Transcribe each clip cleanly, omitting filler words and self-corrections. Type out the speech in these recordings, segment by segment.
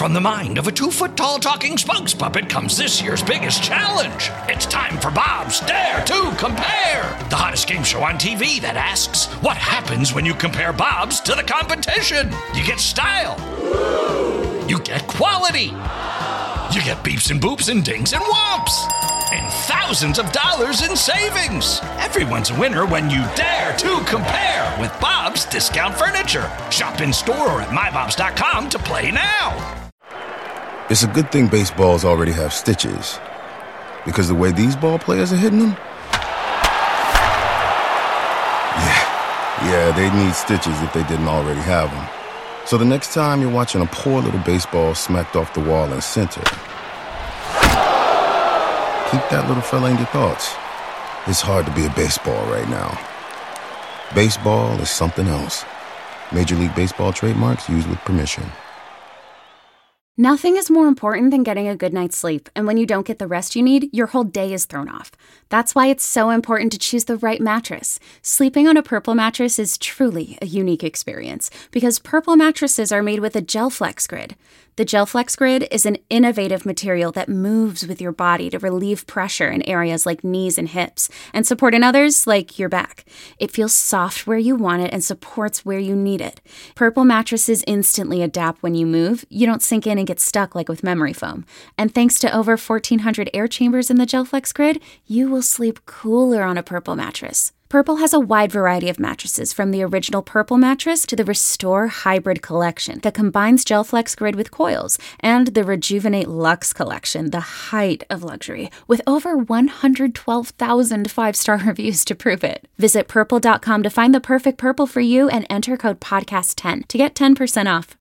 From the mind of a 2-foot-tall talking spokes puppet comes this year's biggest challenge. It's time for Bob's Dare to Compare, the hottest game show on TV that asks, what happens when you compare Bob's to the competition? You get style. You get quality. You get beeps and boops and dings and whomps. And thousands of dollars in savings. Everyone's a winner when you dare to compare with Bob's Discount Furniture. Shop in store or at mybobs.com to play now. It's a good thing baseballs already have stitches, because the way these ball players are hitting them, yeah, they'd need stitches if they didn't already have them. So the next time you're watching a poor little baseball smacked off the wall in center, keep that little fella in your thoughts. It's hard to be a baseball right now. Baseball is something else. Major League Baseball trademarks used with permission. Nothing is more important than getting a good night's sleep, and when you don't get the rest you need, your whole day is thrown off. That's why it's so important to choose the right mattress. Sleeping on a Purple mattress is truly a unique experience, because Purple mattresses are made with a GelFlex Grid. The GelFlex Grid is an innovative material that moves with your body to relieve pressure in areas like knees and hips, and support in others like your back. It feels soft where you want it and supports where you need it. Purple mattresses instantly adapt when you move. You don't sink in and get stuck like with memory foam. And thanks to over 1,400 air chambers in the GelFlex Grid, you will sleep cooler on a Purple mattress. Purple has a wide variety of mattresses, from the original Purple mattress to the Restore Hybrid collection that combines GelFlex Grid with coils, and the Rejuvenate Luxe collection, the height of luxury, with over 112,000 five-star reviews to prove it. Visit Purple.com to find the perfect Purple for you and enter code podcast10 to get 10% off.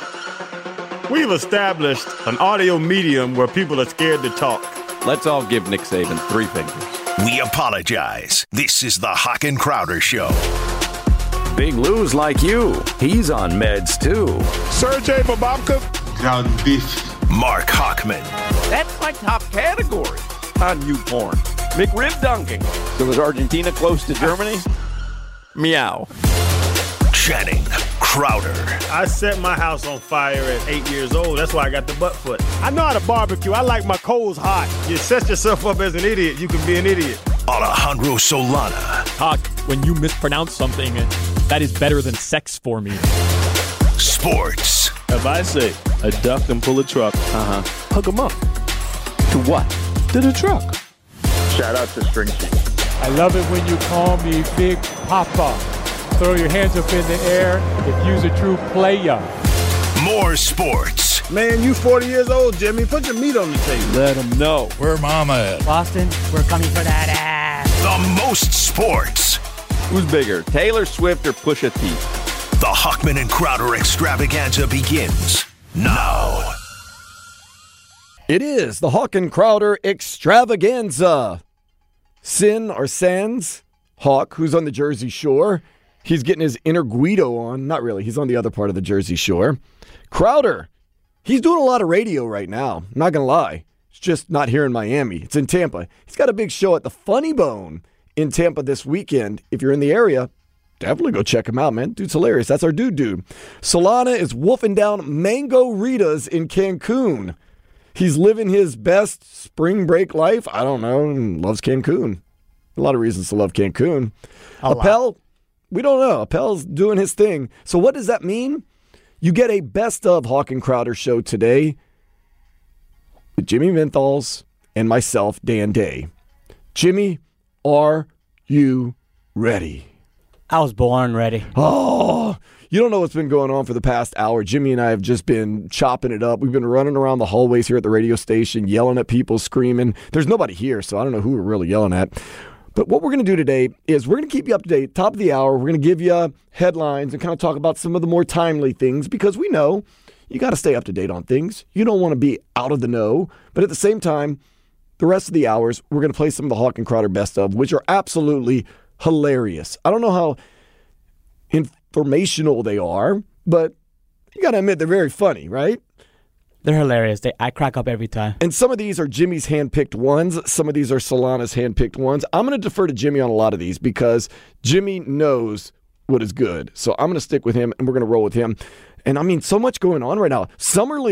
We've established an audio medium where people are scared to talk. Let's all give Nick Saban 3 fingers. We apologize. This is the Hawk and Crowder Show. Big Lou's like you. He's on meds, too. Sergey Bababka. Ground beef. Mark Hawkman. That's my top category on new porn. McRib dunking. So is Argentina close to Germany? Meow. Channing Crowder. I set my house on fire at 8 years old. That's why I got the butt foot. I know how to barbecue. I like my coals hot. You set yourself up as an idiot, you can be an idiot. Alejandro Solana. Hawk, when you mispronounce something, that is better than sex for me. Sports. If I say a duck and pull a truck, hook 'em up. To what? To the truck. Shout out to String Cheese. I love it when you call me Big Papa. Throw your hands up in the air if you's a true player. More sports. Man, you 40 years old, Jimmy. Put your meat on the table. Let them know. Where mama at? Boston, we're coming for that ass. The most sports. Who's bigger, Taylor Swift or Pusha T? The Hawkman and Crowder extravaganza begins now. It is the Hawk and Crowder extravaganza. Sin or Sans, Hawk, who's on the Jersey Shore. He's getting his inner Guido on. Not really. He's on the other part of the Jersey Shore. Crowder, he's doing a lot of radio right now. I'm not going to lie. It's just not here in Miami. It's in Tampa. He's got a big show at the Funny Bone in Tampa this weekend. If you're in the area, definitely go check him out, man. Dude's hilarious. That's our dude. Solana is wolfing down Mango Ritas in Cancun. He's living his best spring break life. I don't know. Loves Cancun. A lot of reasons to love Cancun. Appel, we don't know. Appel's doing his thing. So what does that mean? You get a best of Hawk and Crowder show today with Jimmy Menthols and myself, Dan Day. Jimmy, are you ready? I was born ready. Oh, you don't know what's been going on for the past hour. Jimmy and I have just been chopping it up. We've been running around the hallways here at the radio station, yelling at people, screaming. There's nobody here, so I don't know who we're really yelling at. But what we're going to do today is we're going to keep you up to date. Top of the hour, we're going to give you headlines and kind of talk about some of the more timely things, because we know you got to stay up to date on things. You don't want to be out of the know. But at the same time, the rest of the hours, we're going to play some of the Hawk and Crowder best of, which are absolutely hilarious. I don't know how informational they are, but you got to admit they're very funny, right? They're hilarious. I crack up every time. And some of these are Jimmy's hand-picked ones. Some of these are Solana's hand-picked ones. I'm going to defer to Jimmy on a lot of these because Jimmy knows what is good. So I'm going to stick with him, and we're going to roll with him. And, I mean, so much going on right now. Summer League.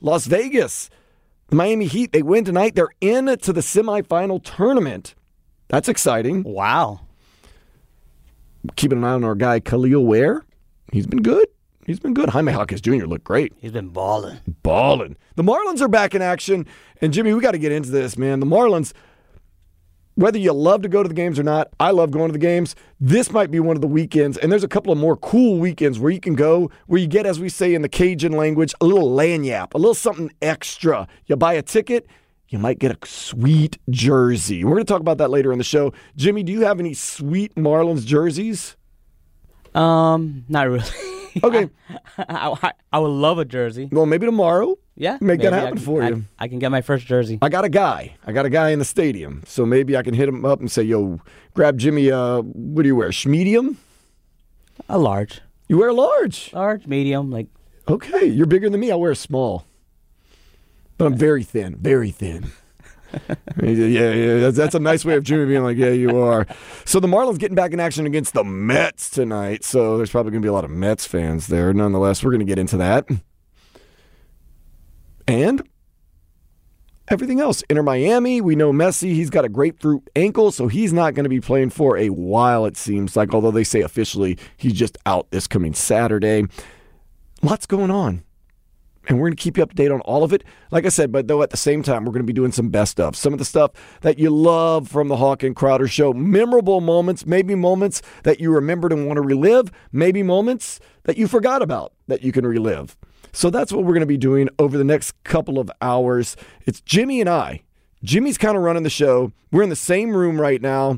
Las Vegas, the Miami Heat, they win tonight. They're in to the semifinal tournament. That's exciting. Wow. Keeping an eye on our guy, Khalil Ware. He's been good. Jaime Jaquez Jr. looked great. He's been balling. The Marlins are back in action. And, Jimmy, we got to get into this, man. The Marlins, whether you love to go to the games or not, I love going to the games. This might be one of the weekends, and there's a couple of more cool weekends where you can go, where you get, as we say in the Cajun language, a little lagniappe, a little something extra. You buy a ticket, you might get a sweet jersey. We're going to talk about that later in the show. Jimmy, do you have any sweet Marlins jerseys? Not really. Okay. I would love a jersey. Well, maybe tomorrow. Yeah. Make that happen for you. I can get my first jersey. I got a guy in the stadium. So maybe I can hit him up and say, yo, grab Jimmy, what do you wear, medium? A large. You wear a large? Large, medium, like. Okay, you're bigger than me. I wear a small. But I'm very thin, very thin. Yeah, that's a nice way of Jimmy being like, yeah, you are. So the Marlins getting back in action against the Mets tonight. So there's probably going to be a lot of Mets fans there. Nonetheless, we're going to get into that. And everything else. Inter Miami, we know Messi, he's got a grapefruit ankle, so he's not going to be playing for a while, it seems like, although they say officially he's just out this coming Saturday. Lots going on. And we're going to keep you up to date on all of it. Like I said, but though at the same time, we're going to be doing some best of. Some of the stuff that you love from the Hawk and Crowder Show. Memorable moments, maybe moments that you remembered and want to relive. Maybe moments that you forgot about that you can relive. So that's what we're going to be doing over the next couple of hours. It's Jimmy and I. Jimmy's kind of running the show. We're in the same room right now.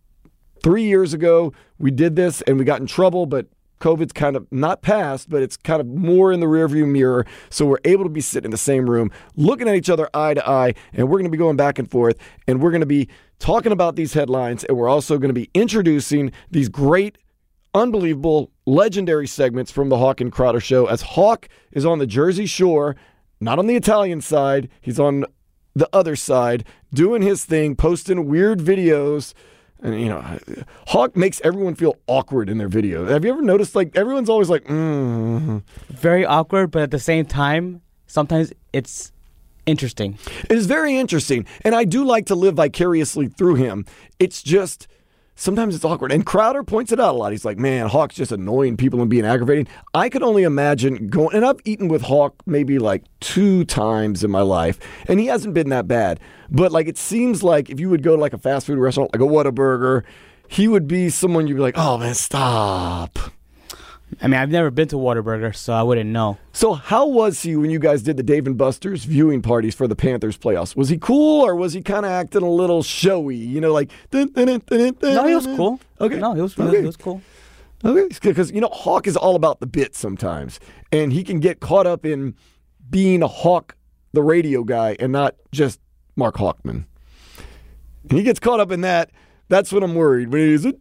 3 years ago, we did this and we got in trouble, but COVID's kind of not past, but it's kind of more in the rearview mirror. So we're able to be sitting in the same room, looking at each other eye to eye, and we're going to be going back and forth, and we're going to be talking about these headlines, and we're also going to be introducing these great, unbelievable, legendary segments from the Hawk and Crowder Show, as Hawk is on the Jersey Shore, not on the Italian side. He's on the other side, doing his thing, posting weird videos. And, you know, Hawk makes everyone feel awkward in their video. Have you ever noticed, like, everyone's always like, Very awkward, but at the same time, sometimes it's interesting. It is very interesting. And I do like to live vicariously through him. It's just, sometimes it's awkward. And Crowder points it out a lot. He's like, man, Hawk's just annoying people and being aggravating. I could only imagine going, and I've eaten with Hawk maybe like 2 times in my life, and he hasn't been that bad. But like, it seems like if you would go to like a fast food restaurant, like a Whataburger, he would be someone you'd be like, oh man, stop. I mean, I've never been to Whataburger, so I wouldn't know. So how was he when you guys did the Dave & Buster's viewing parties for the Panthers playoffs? Was he cool, or was he kind of acting a little showy? You know, like... No, he was cool. Okay. No, he was cool. Okay, because, you know, Hawk is all about the bit sometimes. And he can get caught up in being a Hawk, the radio guy, and not just Mark Hawkman. And he gets caught up in that. That's when I'm worried. When he's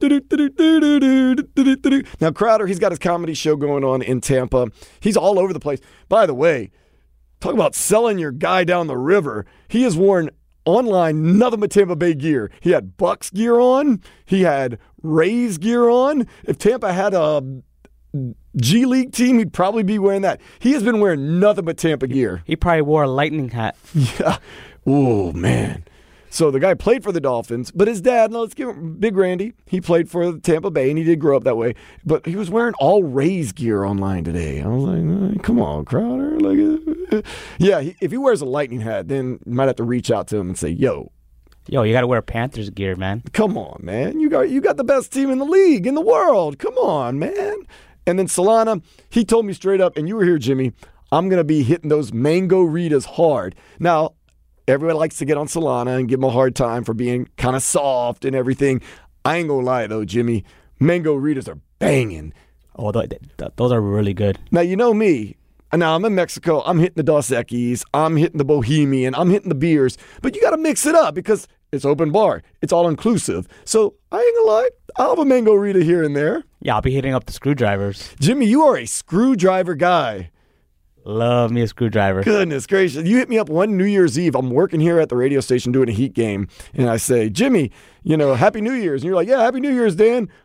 now, Crowder, he's got his comedy show going on in Tampa. He's all over the place. By the way, talk about selling your guy down the river. He has worn online nothing but Tampa Bay gear. He had Bucks gear on. He had Rays gear on. If Tampa had a G League team, he'd probably be wearing that. He has been wearing nothing but Tampa gear. He probably wore a lightning hat. Yeah. Oh, man. So the guy played for the Dolphins, but his dad, let's give him Big Randy, he played for Tampa Bay, and he did grow up that way. But he was wearing all Rays gear online today. I was like, come on, Crowder. Yeah, if he wears a lightning hat, then you might have to reach out to him and say, yo, you got to wear Panthers gear, man. Come on, man. You got the best team in the league, in the world. Come on, man. And then Solana, he told me straight up, and you were here, Jimmy, I'm going to be hitting those Mango Ritas hard. Now, everyone likes to get on Solana and give him a hard time for being kind of soft and everything. I ain't gonna lie, though, Jimmy. Mango Ritas are banging. Oh, those are really good. Now, you know me. Now, I'm in Mexico. I'm hitting the Dos Equis. I'm hitting the Bohemian. I'm hitting the beers. But you got to mix it up because it's open bar. It's all-inclusive. So, I ain't gonna lie. I'll have a Mango Rita here and there. Yeah, I'll be hitting up the screwdrivers. Jimmy, you are a screwdriver guy. Love me a screwdriver. Goodness gracious. You hit me up one New Year's Eve. I'm working here at the radio station doing a Heat game. And I say, Jimmy, Happy New Year's. And you're like, yeah, Happy New Year's, Dan.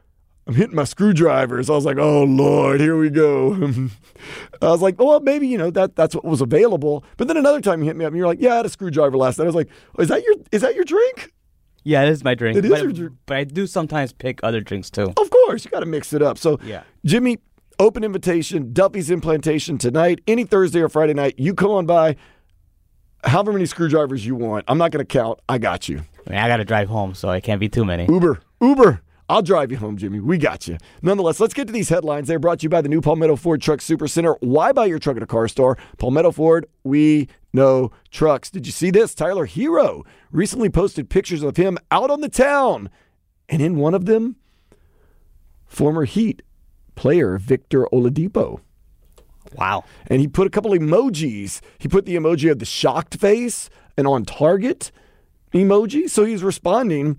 I'm hitting my screwdrivers. I was like, oh, Lord, here we go. I was like, well, maybe, that's what was available. But then another time you hit me up and you're like, yeah, I had a screwdriver last night. I was like, oh, is that your drink? Yeah, it is my drink. It is your drink. But I do sometimes pick other drinks too. Of course, you got to mix it up. So, yeah. Jimmy, open invitation, Duffy's Implantation tonight. Any Thursday or Friday night, you come on by. However many screwdrivers you want. I'm not going to count. I got you. I got to drive home, so it can't be too many. Uber. I'll drive you home, Jimmy. We got you. Nonetheless, let's get to these headlines. They're brought to you by the new Palmetto Ford Truck Supercenter. Why buy your truck at a car store? Palmetto Ford, we know trucks. Did you see this? Tyler Hero recently posted pictures of him out on the town. And in one of them, former Heat player Victor Oladipo. Wow. And he put a couple emojis. He put the emoji of the shocked face and on target emoji. So he's responding.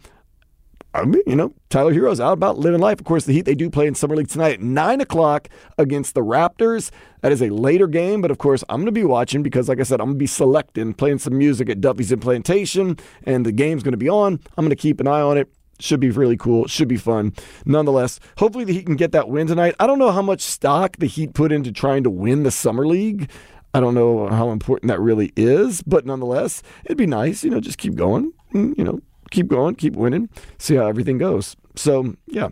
Tyler Hero's out about living life. Of course, the Heat, they do play in Summer League tonight at 9 o'clock against the Raptors. That is a later game, but of course, I'm going to be watching because, like I said, I'm going to be selecting, playing some music at Duffy's Implantation, and the game's going to be on. I'm going to keep an eye on it. Should be really cool. Should be fun. Nonetheless, hopefully the Heat can get that win tonight. I don't know how much stock the Heat put into trying to win the Summer League. I don't know how important that really is, but nonetheless, it'd be nice, just keep going, keep going, keep winning, see how everything goes. So, yeah,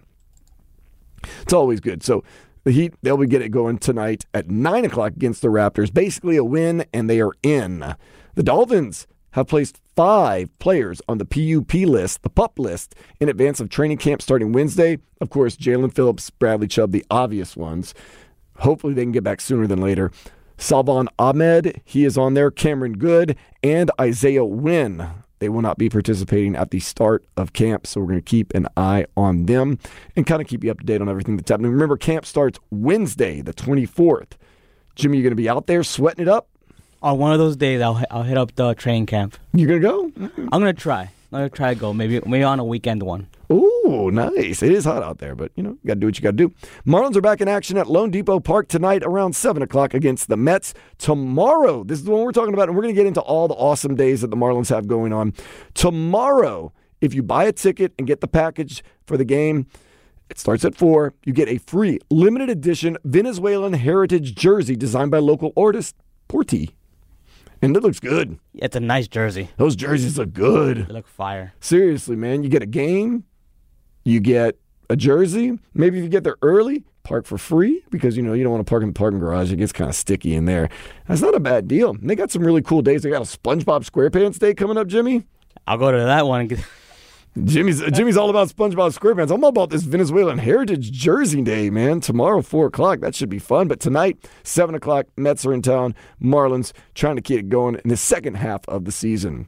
it's always good. So the Heat, they'll be getting it going tonight at 9 o'clock against the Raptors. Basically a win, and they are in. The Dolphins have placed 5 players on the PUP list, the PUP list, in advance of training camp starting Wednesday. Of course, Jalen Phillips, Bradley Chubb, the obvious ones. Hopefully they can get back sooner than later. Salvon Ahmed, he is on there. Cameron Good and Isaiah Wynn. They will not be participating at the start of camp, so we're going to keep an eye on them and kind of keep you up to date on everything that's happening. Remember, camp starts Wednesday, the 24th. Jimmy, you going to be out there sweating it up? On one of those days, I'll hit up the training camp. You going to go? I'm going to try. I'm going to try to go, maybe on a weekend one. Ooh, nice. It is hot out there, but, you got to do what you got to do. Marlins are back in action at Lone Depot Park tonight around 7 o'clock against the Mets. Tomorrow, this is the one we're talking about, and we're going to get into all the awesome days that the Marlins have going on. Tomorrow, if you buy a ticket and get the package for the game, it starts at 4. You get a free limited edition Venezuelan heritage jersey designed by local artist Porti. And it looks good. It's a nice jersey. Those jerseys look good. They look fire. Seriously, man. You get a game. You get a jersey. Maybe if you get there early, park for free because, you don't want to park in the parking garage. It gets kind of sticky in there. That's not a bad deal. And they got some really cool days. They got a SpongeBob SquarePants Day coming up, Jimmy. I'll go to that one. Jimmy's all about SpongeBob SquarePants. I'm all about this Venezuelan Heritage Jersey Day, man. Tomorrow, 4 o'clock. That should be fun. But tonight, 7 o'clock, Mets are in town. Marlins trying to keep it going in the second half of the season.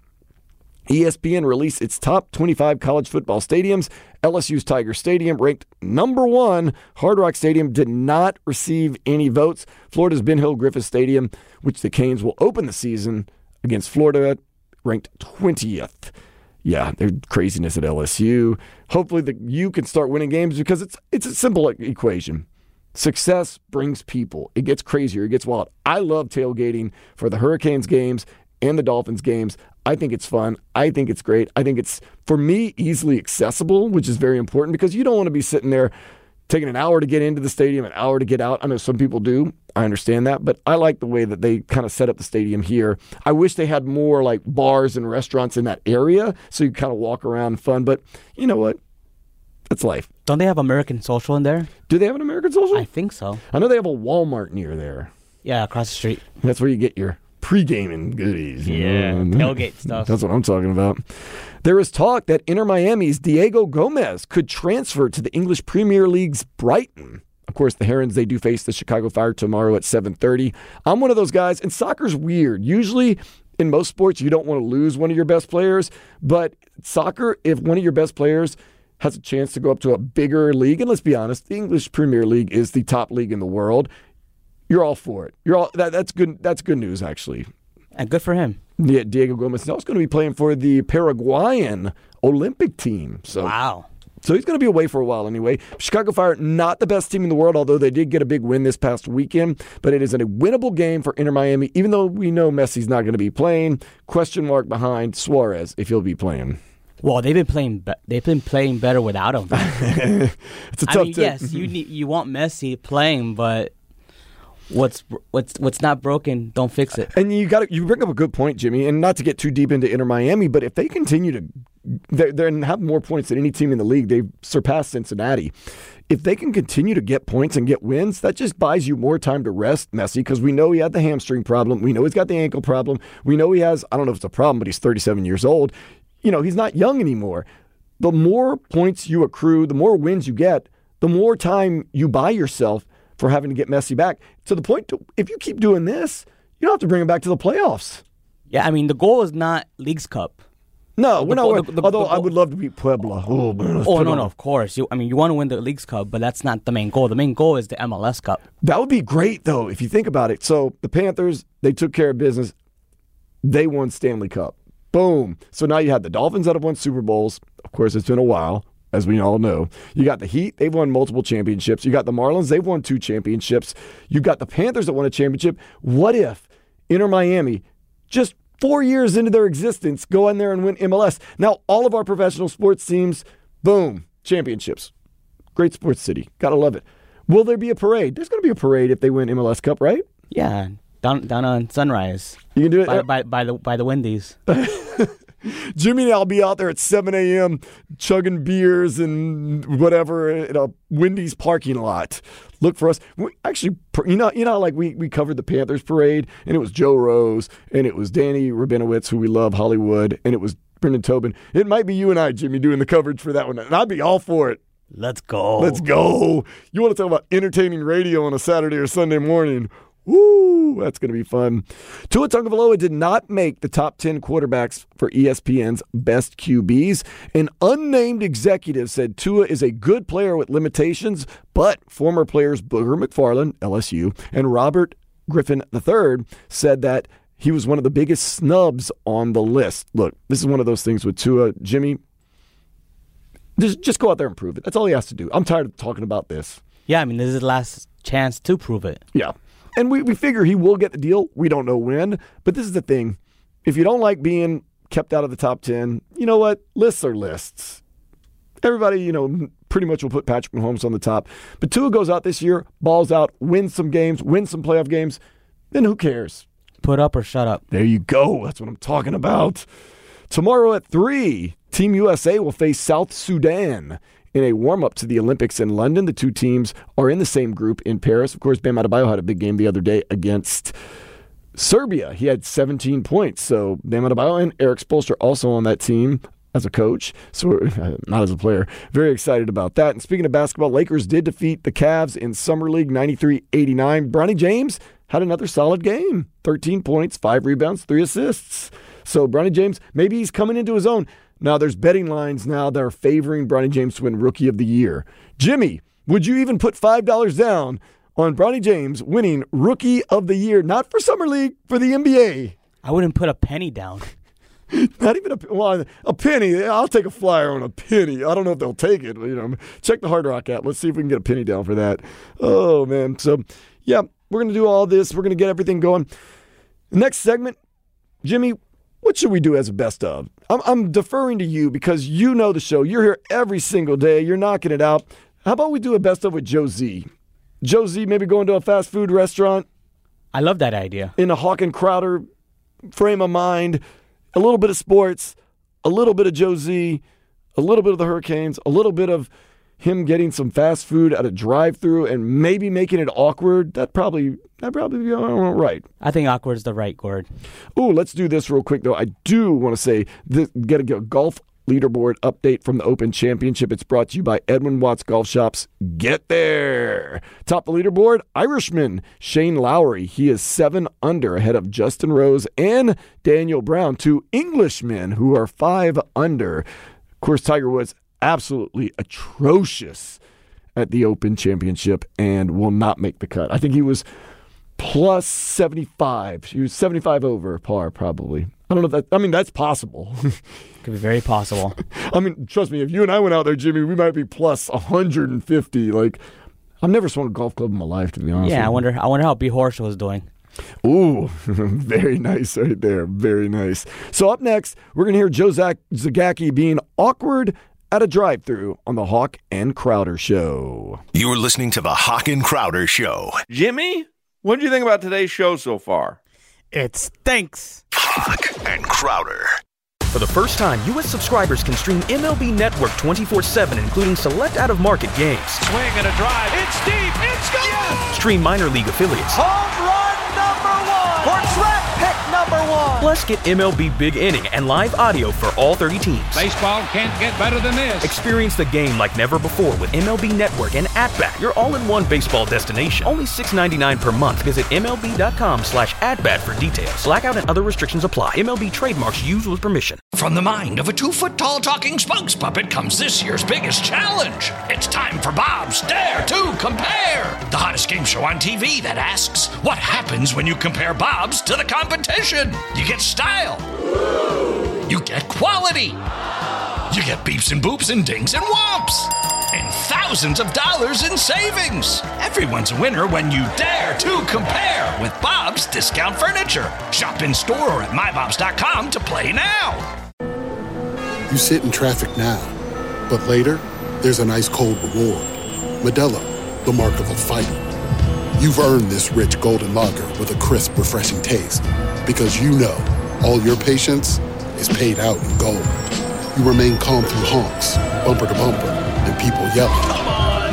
ESPN released its top 25 college football stadiums. LSU's Tiger Stadium ranked number 1. Hard Rock Stadium did not receive any votes. Florida's Ben Hill Griffith Stadium, which the Canes will open the season against Florida, ranked 20th. Yeah, there's craziness at LSU. Hopefully the U can start winning games because it's a simple equation. Success brings people. It gets crazier. It gets wild. I love tailgating for the Hurricanes games and the Dolphins games. I think it's fun. I think it's great. I think it's, for me, easily accessible, which is very important because you don't want to be sitting there taking an hour to get into the stadium, an hour to get out. I know some people do. I understand that, but I like the way that they kind of set up the stadium here. I wish they had more like bars and restaurants in that area so you kind of walk around fun, but you know what? That's life. Don't they have American Social in there? Do they have an American Social? I think so. I know they have a Walmart near there. Yeah, across the street. That's where you get your pre-gaming goodies. Yeah, tailgate stuff. That's what I'm talking about. There is talk that Inter Miami's Diego Gomez could transfer to the English Premier League's Brighton. Of course, the Herons, they do face the Chicago Fire tomorrow at 7:30. I'm one of those guys, and soccer's weird. Usually, in most sports, you don't want to lose one of your best players, but soccer, if one of your best players has a chance to go up to a bigger league, and let's be honest, the English Premier League is the top league in the world, you're all for it. That's good. That's good news, actually. And good for him. Yeah, Diego Gomez is also going to be playing for the Paraguayan Olympic team. So, wow. So he's going to be away for a while anyway. Chicago Fire, not the best team in the world, although they did get a big win this past weekend. But it is a winnable game for Inter Miami, even though we know Messi's not going to be playing. Question mark behind Suarez if he'll be playing. Well, they've been playing better without him. It's a tough. Yes, you want Messi playing, but what's not broken, don't fix it. And you bring up a good point, Jimmy. And not to get too deep into Inter Miami, but if they continue to they have more points than any team in the league, they've surpassed Cincinnati. If they can continue to get points and get wins, that just buys you more time to rest Messi, because we know he had the hamstring problem. We know he's got the ankle problem. We know he has, I don't know if it's a problem, but he's 37 years old. He's not young anymore. The more points you accrue, the more wins you get, the more time you buy yourself for having to get Messi back. To the point, if you keep doing this, you don't have to bring him back to the playoffs. Yeah, the goal is not Leagues Cup. No, we're not. Although I would love to beat Puebla. Oh, man, no, of course. You want to win the Leagues Cup, but that's not the main goal. The main goal is the MLS Cup. That would be great, though, if you think about it. So the Panthers, they took care of business. They won Stanley Cup. Boom. So now you have the Dolphins that have won Super Bowls. Of course, it's been a while, as we all know. You got the Heat. They've won multiple championships. You got the Marlins. They've won 2 championships. You got the Panthers that won a championship. What if Inter Miami, just 4 years into their existence, go in there and win MLS? Now, all of our professional sports teams, boom, championships. Great sports city. Gotta love it. Will there be a parade? There's going to be a parade if they win MLS Cup, right? Yeah, down on Sunrise. You can do it by the Wendy's. Jimmy and I'll be out there at 7 a.m. chugging beers and whatever in a Wendy's parking lot. Look for us. Actually, like we covered the Panthers parade, and it was Joe Rose, and it was Danny Rabinowitz, who we love, Hollywood, and it was Brendan Tobin. It might be you and I, Jimmy, doing the coverage for that one, and I'd be all for it. Let's go. Let's go. You want to talk about entertaining radio on a Saturday or Sunday morning? Woo, that's going to be fun. Tua Tagovailoa did not make the top 10 quarterbacks for ESPN's best QBs. An unnamed executive said Tua is a good player with limitations, but former players Booger McFarland, LSU, and Robert Griffin III said that he was one of the biggest snubs on the list. Look, this is one of those things with Tua. Jimmy, just go out there and prove it. That's all he has to do. I'm tired of talking about this. Yeah, this is his last chance to prove it. Yeah. And we figure he will get the deal. We don't know when. But this is the thing. If you don't like being kept out of the top 10, you know what? Lists are lists. Everybody, pretty much will put Patrick Mahomes on the top. But Tua goes out this year, balls out, wins some games, wins some playoff games. Then who cares? Put up or shut up. There you go. That's what I'm talking about. Tomorrow at 3, Team USA will face South Sudan in a warm-up to the Olympics in London. The two teams are in the same group in Paris. Of course, Bam Adebayo had a big game the other day against Serbia. He had 17 points. So Bam Adebayo and Eric Spoelstra also on that team as a coach, so not as a player. Very excited about that. And speaking of basketball, Lakers did defeat the Cavs in Summer League 93-89. Bronny James had another solid game. 13 points, 5 rebounds, 3 assists. So Bronny James, maybe he's coming into his own. Now, there's betting lines now that are favoring Bronny James to win Rookie of the Year. Jimmy, would you even put $5 down on Bronny James winning Rookie of the Year? Not for Summer League, for the NBA. I wouldn't put a penny down. Not even a penny. I'll take a flyer on a penny. I don't know if they'll take it. Check the Hard Rock app. Let's see if we can get a penny down for that. Oh, man. So, yeah, we're going to do all this. We're going to get everything going. Next segment, Jimmy, what should we do as a best of? I'm deferring to you because you know the show. You're here every single day. You're knocking it out. How about we do a best of with Joe Z? Joe Z maybe going to a fast food restaurant. I love that idea. In a Hawk and Crowder frame of mind. A little bit of sports, a little bit of Joe Z, a little bit of the Hurricanes, a little bit of him getting some fast food at a drive-thru and maybe making it awkward. That'd probably be all right. I think awkward is the right word. Ooh, let's do this real quick, though. I do want to say, get a golf leaderboard update from the Open Championship. It's brought to you by Edwin Watts Golf Shops. Get there. Top the leaderboard, Irishman Shane Lowry. He is 7 under ahead of Justin Rose and Daniel Brown, 2 Englishmen who are 5 under. Of course, Tiger Woods absolutely atrocious at the Open Championship and will not make the cut. I think he was plus 75. He was 75 over par, probably. I don't know if that, that's possible. Could be very possible. Trust me, if you and I went out there, Jimmy, we might be plus 150. I've never swung a golf club in my life, to be honest. Yeah, I wonder how B. Horschel was doing. Ooh, very nice right there. Very nice. So up next, we're going to hear Joe Zagacki being awkward at a drive-thru on the Hawk and Crowder Show. You're listening to the Hawk and Crowder Show. Jimmy, what do you think about today's show so far? It stinks. Hawk and Crowder. For the first time, U.S. subscribers can stream MLB Network 24/7, including select out-of-market games. Swing and a drive. It's deep. It's gone. Yes! Stream minor league affiliates. Home run number 1. Or draft pick number 1. Plus, get MLB Big Inning and live audio for all 30 teams. Baseball can't get better than this. Experience the game like never before with MLB Network and At-Bat, your all-in-one baseball destination. Only $6.99 per month. Visit MLB.com/atbat for details. Blackout and other restrictions apply. MLB trademarks used with permission. From the mind of a 2-foot-tall talking spokes puppet comes this year's biggest challenge. It's time for Bob's Dare to Compare, the hottest game show on TV that asks, what happens when you compare Bob's to the competition? You get style. You get quality. You get beeps and boops and dings and whomps. And thousands of dollars in savings. Everyone's a winner when you dare to compare with Bob's Discount Furniture. Shop in store or at mybobs.com to play now. You sit in traffic now, but later, there's an ice-cold reward. Modelo, the mark of a fighter. You've earned this rich golden lager with a crisp, refreshing taste. Because you know, all your patience is paid out in gold. You remain calm through honks, bumper to bumper, and people yelling. Come on,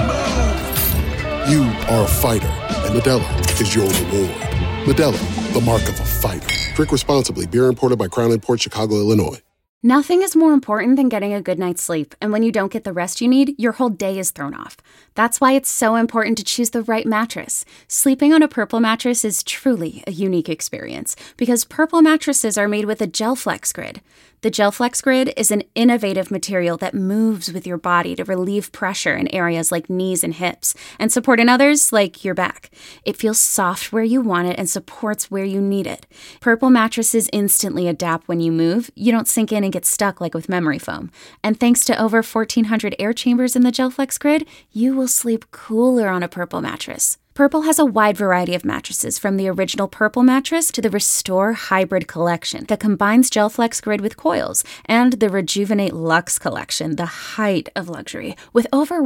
move! You are a fighter, and Modelo is your reward. Modelo, the mark of a fighter. Drink responsibly. Beer imported by Crown Imports, Chicago, Illinois. Nothing is more important than getting a good night's sleep, and when you don't get the rest you need, your whole day is thrown off. That's why it's so important to choose the right mattress. Sleeping on a Purple mattress is truly a unique experience, because Purple mattresses are made with a GelFlex Grid. The GelFlex Grid is an innovative material that moves with your body to relieve pressure in areas like knees and hips, and support in others like your back. It feels soft where you want it and supports where you need it. Purple mattresses instantly adapt when you move. You don't sink in and get stuck like with memory foam. And thanks to over 1,400 air chambers in the GelFlex Grid, you will sleep cooler on a Purple mattress. Purple has a wide variety of mattresses, from the original Purple mattress to the Restore Hybrid collection that combines GelFlex Grid with coils, and the Rejuvenate Luxe collection, the height of luxury, with over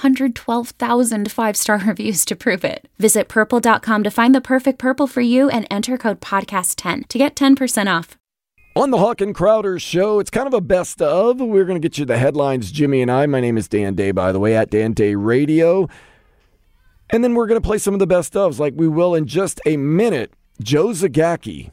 112,000 five-star reviews to prove it. Visit Purple.com to find the perfect Purple for you and enter code PODCAST10 to get 10% off. On the Hawk and Crowder Show, it's kind of a best of. We're going to get you the headlines, Jimmy and I. My name is Dan Day, by the way, at Dan Day Radio. And then we're going to play some of the best ofs like we will in just a minute. Joe Zagacki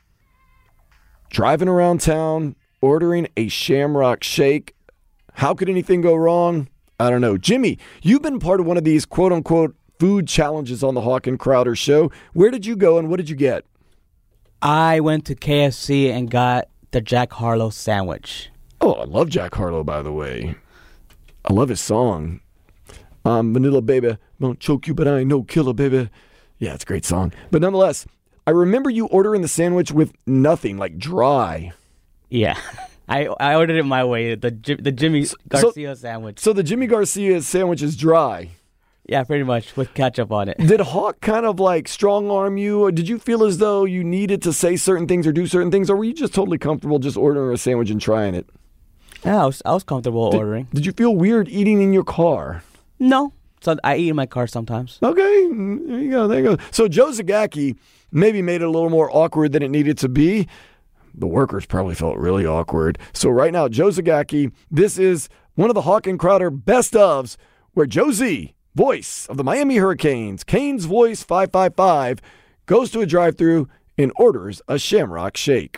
driving around town, ordering a Shamrock Shake. How could anything go wrong? I don't know. Jimmy, you've been part of one of these quote-unquote food challenges on the Hawk and Crowder Show. Where did you go and what did you get? I went to KFC and got the Jack Harlow sandwich. Oh, I love Jack Harlow, by the way. I love his song. Vanilla Baby, won't choke you, but I ain't no killer, baby. Yeah, it's a great song. But nonetheless, I remember you ordering the sandwich with nothing, like dry. Yeah, I ordered it my way, the Jimmy Garcia sandwich. So the Jimmy Garcia sandwich is dry? Yeah, pretty much, with ketchup on it. Did Hawk kind of like strong-arm you, or did you feel as though you needed to say certain things or do certain things, or were you just totally comfortable just ordering a sandwich and trying it? Yeah, I was comfortable ordering. Did you feel weird eating in your car? No. So I eat in my car sometimes. Okay, there you go. So Joe Zagacki maybe made it a little more awkward than it needed to be. The workers probably felt really awkward. So right now, Joe Zagacki, this is one of the Hawk and Crowder best ofs, where Joe Z, voice of the Miami Hurricanes, Canes Voice 555, goes to a drive-thru and orders a Shamrock Shake.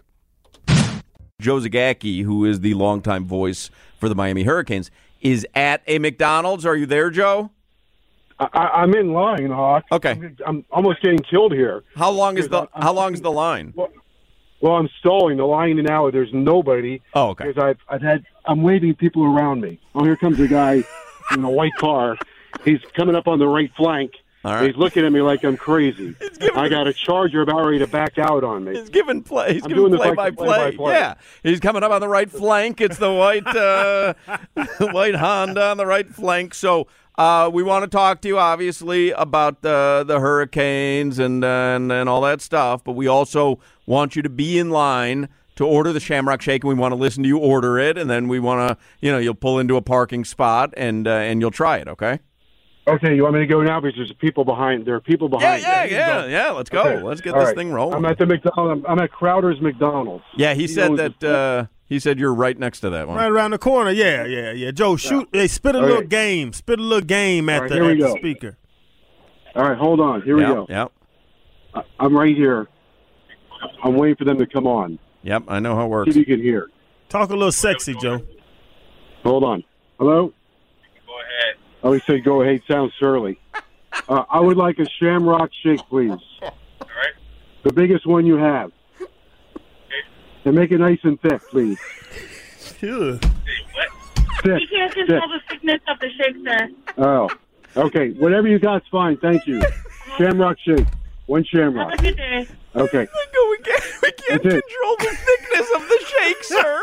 Joe Zagacki, who is the longtime voice for the Miami Hurricanes, is at a McDonald's. Are you there, Joe? I'm in line, Hawk. Okay. I'm almost getting killed here. How long is the line? Well, I'm stalling. The line now, there's nobody. Oh, okay. Because I'm waiting people around me. Oh, here comes a guy in a white car. He's coming up on the right flank. All right. He's looking at me like I'm crazy. I got a Charger about ready to back out on me. He's giving play. He's giving play-by-play. Yeah, he's coming up on the right flank. It's the white white Honda on the right flank. So We want to talk to you, obviously, about the Hurricanes and all that stuff, but we also want you to be in line to order the Shamrock Shake, and we want to listen to you order it, and then we want to, you'll pull into a parking spot, and you'll try it, okay? Okay, you want me to go now? Because there's people behind. There are people behind. Yeah, let's go. Okay. Let's get All this right. thing rolling. I'm at the McDonald's. I'm at Crowder's McDonald's. Yeah, he said that. He said you're right next to that one. Right around the corner. Yeah. Joe, shoot. Hey, spit a little game. Spit a little game at the speaker. All right, hold on. Here we go. Yep. I'm right here. I'm waiting for them to come on. Yep, I know how it works. See if you can hear. Talk a little sexy, Joe. Hold on. Hello? Go ahead. Oh, he said go ahead. Sounds surly. I would like a Shamrock Shake, please. All right. The biggest one you have. And make it nice and thick, please. Ew. Thick. You can't control the thickness of the shake, sir. Oh, okay. Whatever you got's fine. Thank you. Shamrock Shake. One Shamrock. Have a good day. Okay. We can't control the thickness of the shake, sir.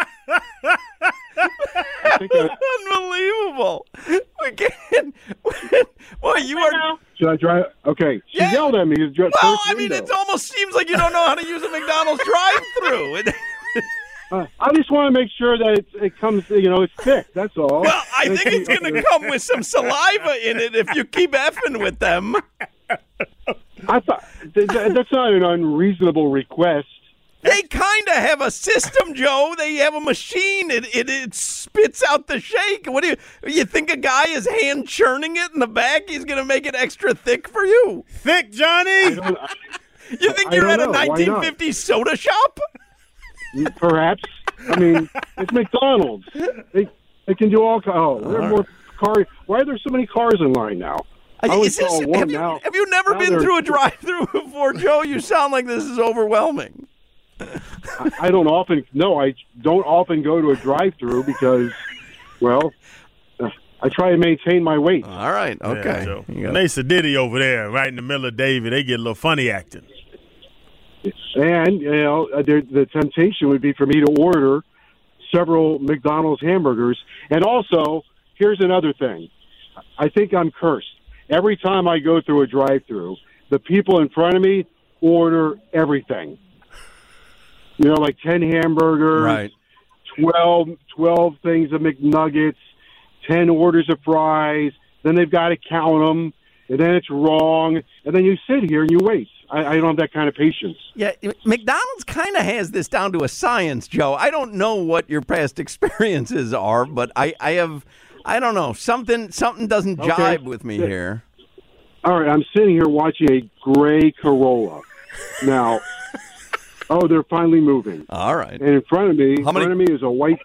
Unbelievable. We can't. Well, you are. Should I drive? Okay. She yelled at me. Well, I mean, it almost seems like you don't know how to use a McDonald's drive-through. I just want to make sure that it comes, it's thick. That's all. Well, I think it's going to come with some saliva in it if you keep effing with them. I thought that's not an unreasonable request. They kind of have a system, Joe. They have a machine. It spits out the shake. What do you think? A guy is hand churning it in the back? He's going to make it extra thick for you. Thick, Johnny. You think you're at a 1950s soda shop? Perhaps. I mean, it's McDonald's. They can do all. There are more cars. Why are there so many cars in line now? Have you never been through a drive-through before, Joe? You sound like this is overwhelming. I don't often go to a drive-through because, I try to maintain my weight. All right, okay. Yeah, Mesa Diddy over there, right in the middle of David, they get a little funny acting. And, the temptation would be for me to order several McDonald's hamburgers. And also, here's another thing. I think I'm cursed. Every time I go through a drive-through, the people in front of me order everything. Like 10 hamburgers, right. 12 things of McNuggets, 10 orders of fries. Then they've got to count them, and then it's wrong. And then you sit here and you wait. I don't have that kind of patience. Yeah, McDonald's kind of has this down to a science, Joe. I don't know what your past experiences are, but I don't know. Something doesn't jibe with me here. All right, I'm sitting here watching a gray Corolla. Now, they're finally moving. All right. And in front of me is a white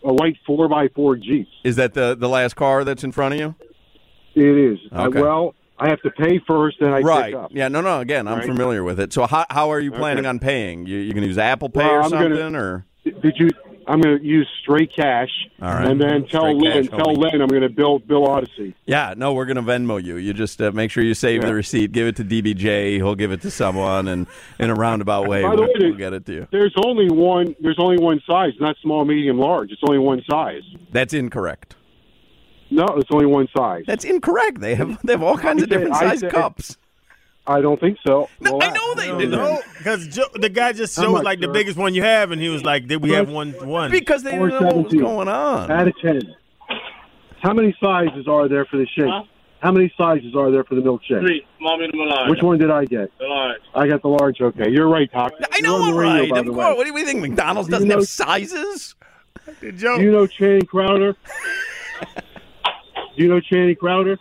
4x4 Jeep. Is that the last car that's in front of you? It is. Okay. I have to pay first, then I pick up. Yeah, no. Again, I'm familiar with it. So how are you planning on paying? You going to use Apple Pay or something? I'm going to use straight cash, and then tell Len I'm going to bill Odyssey. Yeah, no, we're going to Venmo you. You just make sure you save the receipt, give it to DBJ. He'll give it to someone, and in a roundabout way, we'll get it to you. There's only one size, not small, medium, large. It's only one size. That's incorrect. No, it's only one size. That's incorrect. They have all kinds of different size cups. I don't think so. No, I know they do. No, because the guy just showed the biggest one you have, and he was like, "Did we have one?" Because they didn't know what was going on. Out of 10. How many sizes are there for the shake? Huh? How many sizes are there for the milkshake? 3, small, medium, large. Which one did I get? The large. I got the large. Okay, you're right, Doc. I know I'm right. Of course. What do you think? McDonald's doesn't have sizes? Do you know Channing Crowder? Do you know Channing Crowder?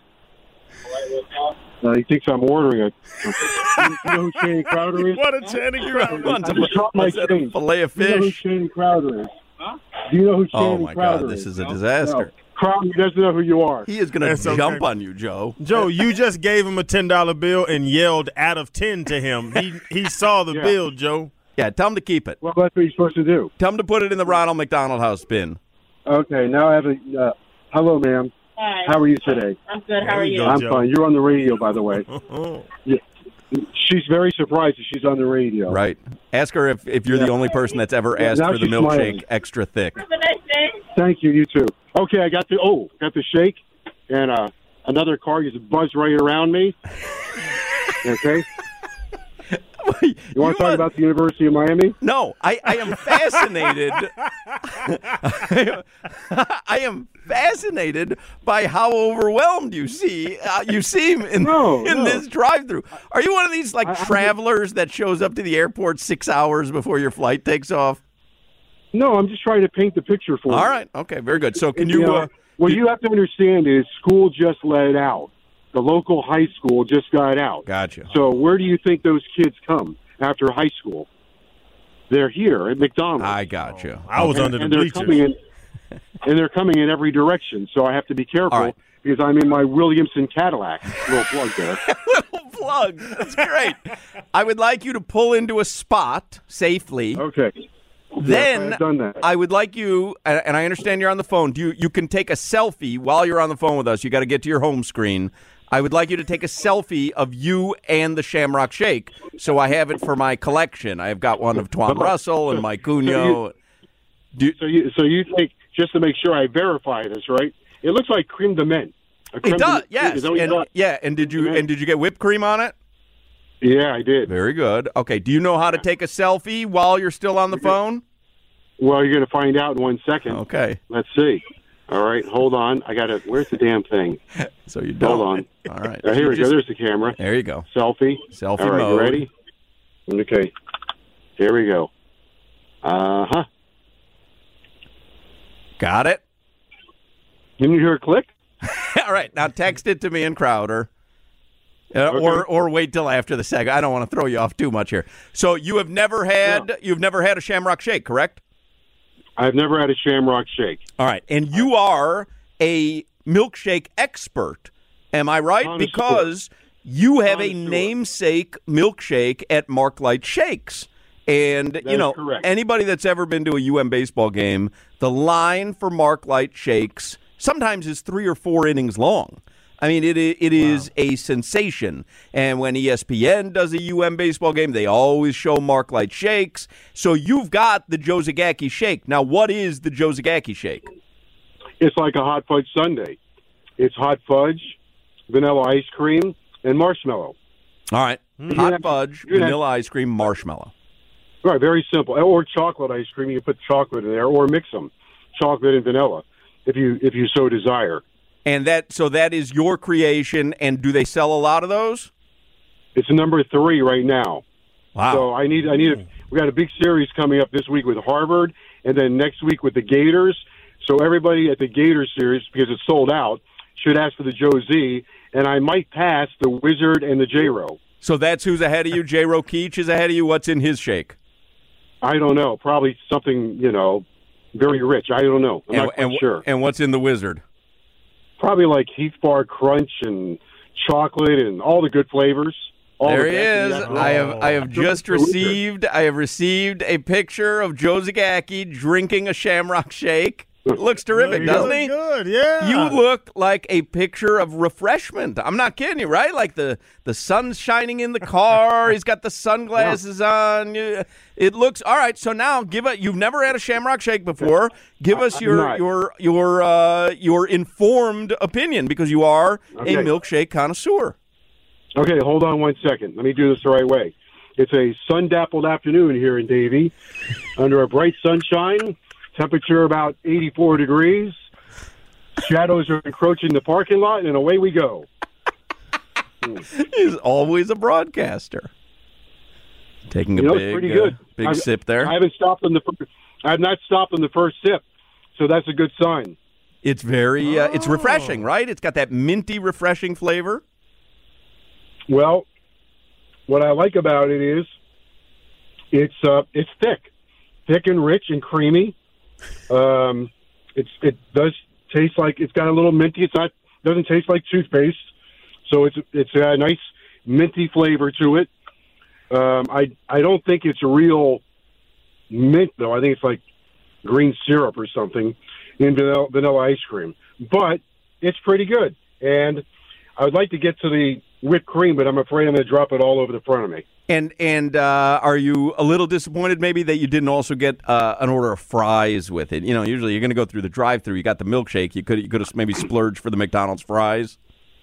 He thinks I'm ordering it. You know who Channing Crowder is? What a Channing Crowder! Filet of fish. Do you know who Channing Crowder is? Huh? Do you know who Channing Crowder is? God, this is a disaster. No. Crowder doesn't know who you are. He is going to jump on you, Joe. Joe, you just gave him a $10 bill and yelled out of 10 to him. He saw the bill, Joe. Yeah, tell him to keep it. Well, that's what you're supposed to do. Tell him to put it in the Ronald McDonald House bin. Okay, now I have a hello, ma'am. Hi. How are you today? I'm good. How are you? I'm fine. You're on the radio, by the way. Yeah. She's very surprised that she's on the radio. Right. Ask her if you're the only person that's ever asked for the milkshake extra thick. Have a nice day. Thank you. You too. Okay, I got the shake, and another car just buzzed right around me. Okay. You want to talk about the University of Miami? No, I am fascinated. I am fascinated by how overwhelmed you seem in this drive-through. Are you one of these travelers that shows up to the airport 6 hours before your flight takes off? No, I'm just trying to paint the picture for you. All right, okay, very good. So can you? What you have to understand is school just let out. The local high school just got out. Gotcha. So where do you think those kids come after high school? They're here at McDonald's. I gotcha. I was under the bleachers. They're coming in every direction, so I have to be careful because I'm in my Williamson Cadillac. Little plug there. Little plug. That's great. I would like you to pull into a spot safely. Okay. Then I've done that. I would like you, and I understand you're on the phone. You can take a selfie while you're on the phone with us. You got to get to your home screen. I would like you to take a selfie of you and the Shamrock Shake, so I have it for my collection. I have got one of Twan Russell and Mike Cugno. So you take, just to make sure I verify this, right? It looks like creme de menthe. It does, yes. And did you get whipped cream on it? Yeah, I did. Very good. Okay, do you know how to take a selfie while you're still on the phone? Well, you're going to find out in 1 second. Okay. Let's see. All right, hold on. I got to. Where's the damn thing? So you don't. Hold on. All right. Here we go. There's the camera. There you go. Selfie. Selfie All right, mode. You ready? Okay. Here we go. Uh-huh. Got it? Didn't you hear a click? All right. Now text it to me and Crowder. Okay. Or wait till after the segment. I don't want to throw you off too much here. So you've never had a Shamrock Shake, correct? I've never had a Shamrock Shake. All right. And you are a milkshake expert. Am I right? Because you have a namesake milkshake at Marklight Shakes. And, correct. Anybody that's ever been to a UM baseball game, the line for Marklight Shakes sometimes is 3 or 4 innings long. I mean, it is a sensation. And when ESPN does a UM baseball game, they always show Marklight Shakes. So you've got the Joe Zagacki Shake. Now, what is the Joe Zagacki Shake? It's like a hot fudge sundae. It's hot fudge, vanilla ice cream, and marshmallow. All right. Hot fudge, vanilla ice cream, marshmallow. Right, very simple. Or chocolate ice cream. You put chocolate in there, or mix them, chocolate and vanilla, if you so desire. And that is your creation, and do they sell a lot of those? It's number 3 right now. Wow. So we got a big series coming up this week with Harvard, and then next week with the Gators. So everybody at the Gators series, because it's sold out, should ask for the Joe Z, and I might pass the Wizard and the J-Ro. So that's who's ahead of you? J-Ro Keach is ahead of you? What's in his shake? I don't know. Probably something, very rich. I don't know. I'm not quite sure. And what's in the Wizard? Probably like Heath Bar Crunch and chocolate and all the good flavors. There he is. I have just received a picture of Joe Zagacki drinking a Shamrock Shake. It looks terrific, doesn't he? Good, yeah. You look like a picture of refreshment. I'm not kidding you, right? Like the sun's shining in the car. He's got the sunglasses on. It looks all right. So now, you've never had a Shamrock Shake before. Give us your informed opinion, because you are a milkshake connoisseur. Okay, hold on 1 second. Let me do this the right way. It's a sun-dappled afternoon here in Davie, under a bright sunshine. Temperature about 84 degrees. Shadows are encroaching the parking lot, and away we go. He's always a broadcaster. Taking a big sip there. I haven't stopped on I have not stopped on the first sip, so that's a good sign. It's very it's refreshing, right? It's got that minty, refreshing flavor. Well, what I like about it is it's thick and rich and creamy. It does taste like it's got a little minty. Doesn't taste like toothpaste, so it's a nice minty flavor to it. I don't think it's real mint though. I think it's like green syrup or something in vanilla ice cream, but it's pretty good. And I would like to get to the whipped cream, but I'm afraid I'm going to drop it all over the front of me. And are you a little disappointed maybe that you didn't also get an order of fries with it? Usually you're going to go through the drive-thru. You got the milkshake. You could have maybe splurged for the McDonald's fries.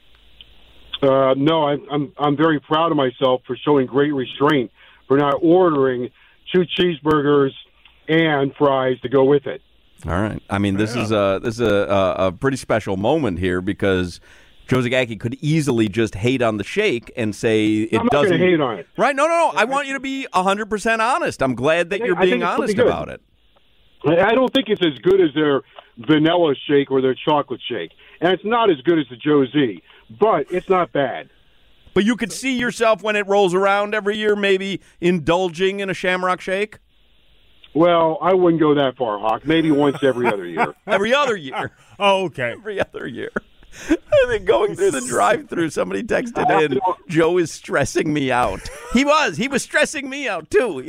No, I'm very proud of myself for showing great restraint for not ordering 2 cheeseburgers and fries to go with it. All right. I mean, this is a pretty special moment here because Joe Zagacki could easily just hate on the shake and say it doesn't. I'm not going to hate on it. Right? No. I want you to be 100% honest. I'm glad that you're being honest about it. I don't think it's as good as their vanilla shake or their chocolate shake, and it's not as good as the Joe Z, but it's not bad. But you could see yourself when it rolls around every year, maybe indulging in a Shamrock Shake? Well, I wouldn't go that far, Hawk. Maybe once every other year. Every other year? Oh, okay. Every other year. And then going through the drive-thru, somebody texted in, Joe is stressing me out. He was stressing me out, too.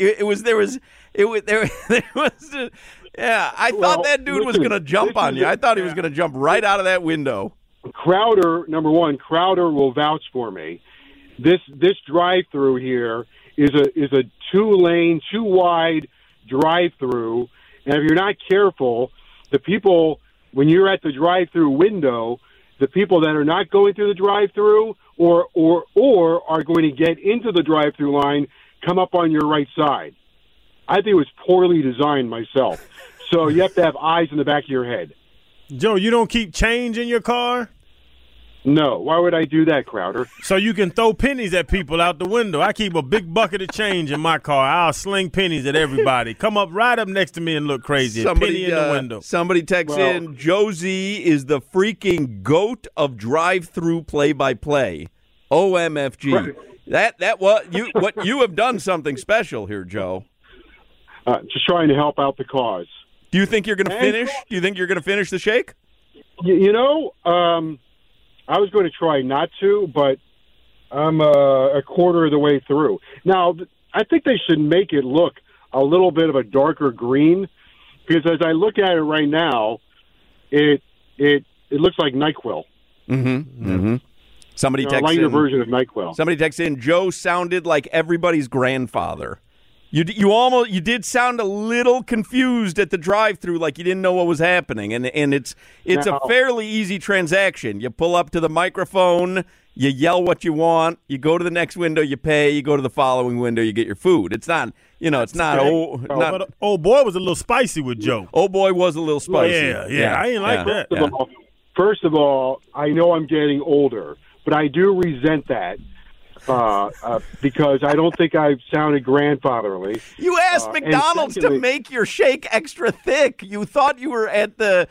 Yeah, I thought that dude was going to jump on you. I thought he was going to jump right out of that window. Crowder, number one, Crowder will vouch for me. This drive-through here is a 2-lane, 2-wide drive-through, and if you're not careful, the people, when you're at the drive-through window, the people that are not going through the drive-through or are going to get into the drive-through line come up on your right side. I think it was poorly designed myself. So you have to have eyes in the back of your head. Joe, you don't keep change in your car? No. Why would I do that, Crowder? So you can throw pennies at people out the window. I keep a big bucket of change in my car. I'll sling pennies at everybody. Come up right up next to me and look crazy. Penny in the window. Somebody texts in, Josie is the freaking GOAT of drive-through play-by-play. OMFG. Right. What you have done something special here, Joe. Just trying to help out the cause. Do you think you're going to finish? Do you think you're going to finish the shake? I was going to try not to, but I'm a quarter of the way through. Now, I think they should make it look a little bit of a darker green, because as I look at it right now, it looks like NyQuil. Mm-hmm. Mm-hmm. Somebody texts a lighter version of NyQuil. Somebody texts in, Joe sounded like everybody's grandfather. You did sound a little confused at the drive-thru, like you didn't know what was happening, and it's a fairly easy transaction. You pull up to the microphone, you yell what you want, you go to the next window, you pay, you go to the following window, you get your food. It's not, But old boy was a little spicy with Joe. Old boy was a little spicy. Yeah, I ain't like that. First of all, I know I'm getting older, but I do resent that. Because I don't think I've sounded grandfatherly. You asked McDonald's to make your shake extra thick. You thought you were at the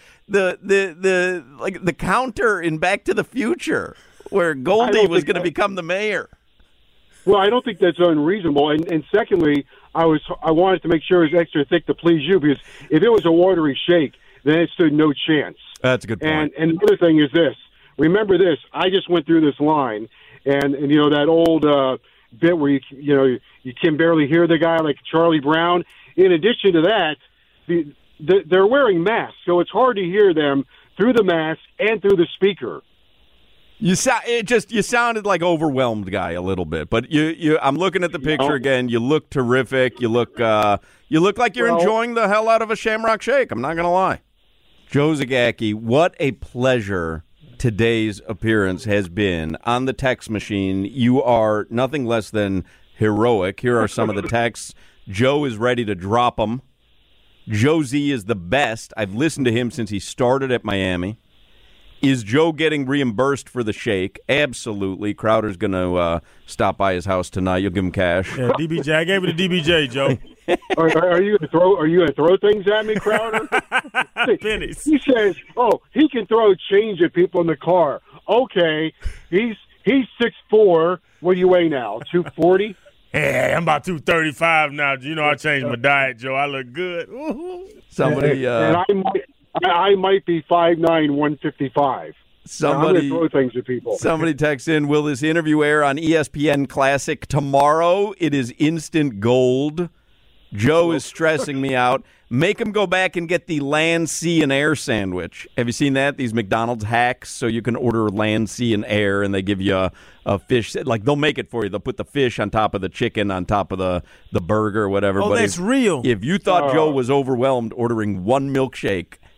counter in Back to the Future where Goldie was going to become the mayor. Well, I don't think that's unreasonable. And secondly, I wanted to make sure it was extra thick to please you, because if it was a watery shake, then it stood no chance. That's a good point. And the other thing is this. Remember this. I just went through this line. And that old bit where you can barely hear the guy, like Charlie Brown. In addition to that, they're wearing masks, so it's hard to hear them through the mask and through the speaker. You sounded like overwhelmed guy a little bit, but I'm looking at the picture again. You look terrific. You look like you're enjoying the hell out of a Shamrock Shake. I'm not gonna lie. Joe Zagacki, what a pleasure today's appearance has been on the text machine. You are nothing less than heroic. Here are some of the texts. Joe is ready to drop them. Joe Z is the best. I've listened to him since he started at Miami. Is Joe getting reimbursed for the shake? Absolutely. Crowder's going to stop by his house tonight. You'll give him cash. Yeah, DBJ. I gave it to DBJ, Joe. Are you going to throw things at me, Crowder? Pennies. He says, he can throw change at people in the car. Okay, he's 6'4". What do you weigh now? 240? Hey, I'm about 235 now. You know I changed my diet, Joe. I look good. Somebody. And I might be 5'9", 155. I'm going to throw things at people. Somebody texts in, will this interview air on ESPN Classic tomorrow? It is instant gold. Joe is stressing me out. Make him go back and get the land, sea, and air sandwich. Have you seen that? These McDonald's hacks, so you can order land, sea, and air, and they give you a fish. Like, they'll make it for you. They'll put the fish on top of the chicken, on top of the burger or whatever. Oh, but that's real. If you thought Joe was overwhelmed ordering one milkshake,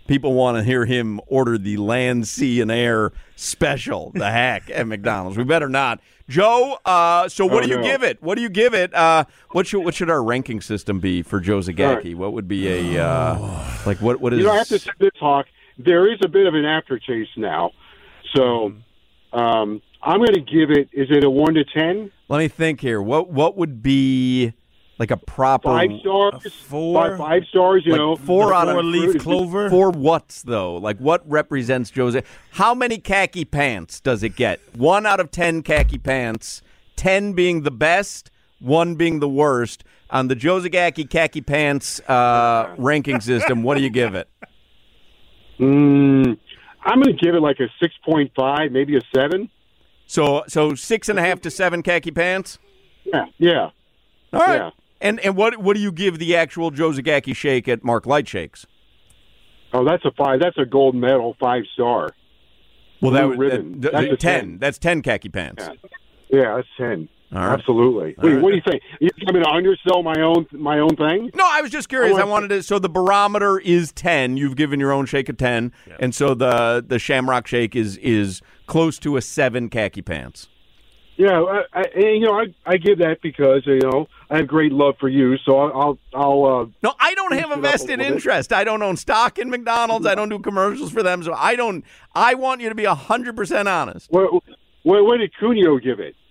People want to hear him order the land, sea, and air special, the hack at McDonald's. We better not. Joe, so what do you give it? What do you give it? What should our ranking system be for Joe Zagacki? Right. What would be a what is? I have to say this, Hawk. There is a bit of an aftertaste now, so I'm going to give it. Is it a 1 to 10? Let me think here. What would be like a proper 5 stars? 4? 5 stars. You know, 4 out of 4-leaf clover. 4 what's though? Like what represents Joe Zagacki? How many khaki pants does it get? 1 out of 10 khaki pants. 10 being the best, 1 being the worst. On the Joe Zagacki khaki pants ranking system, what do you give it? I'm going to give it like a 6.5, maybe a 7. So 6.5 to 7 khaki pants? Yeah. All right. Yeah. And what do you give the actual Joe Zagacki shake at Mark Light Shakes? Oh, that's a 5. That's a gold medal 5-star. Well, that's 10. That's 10 khaki pants. Yeah, that's 10. All right. Absolutely. Wait, what do you think? You want me to undersell my own thing? No, I was just curious. I wanted to. So the barometer is 10. You've given your own shake a 10, and so the Shamrock Shake is close to a 7 khaki pants. Yeah, I give that because I have great love for you. So I'll. No, I don't have a vested interest. I don't own stock in McDonald's. I don't do commercials for them. So I don't. I want you to be 100% honest. What did Cuneo give it?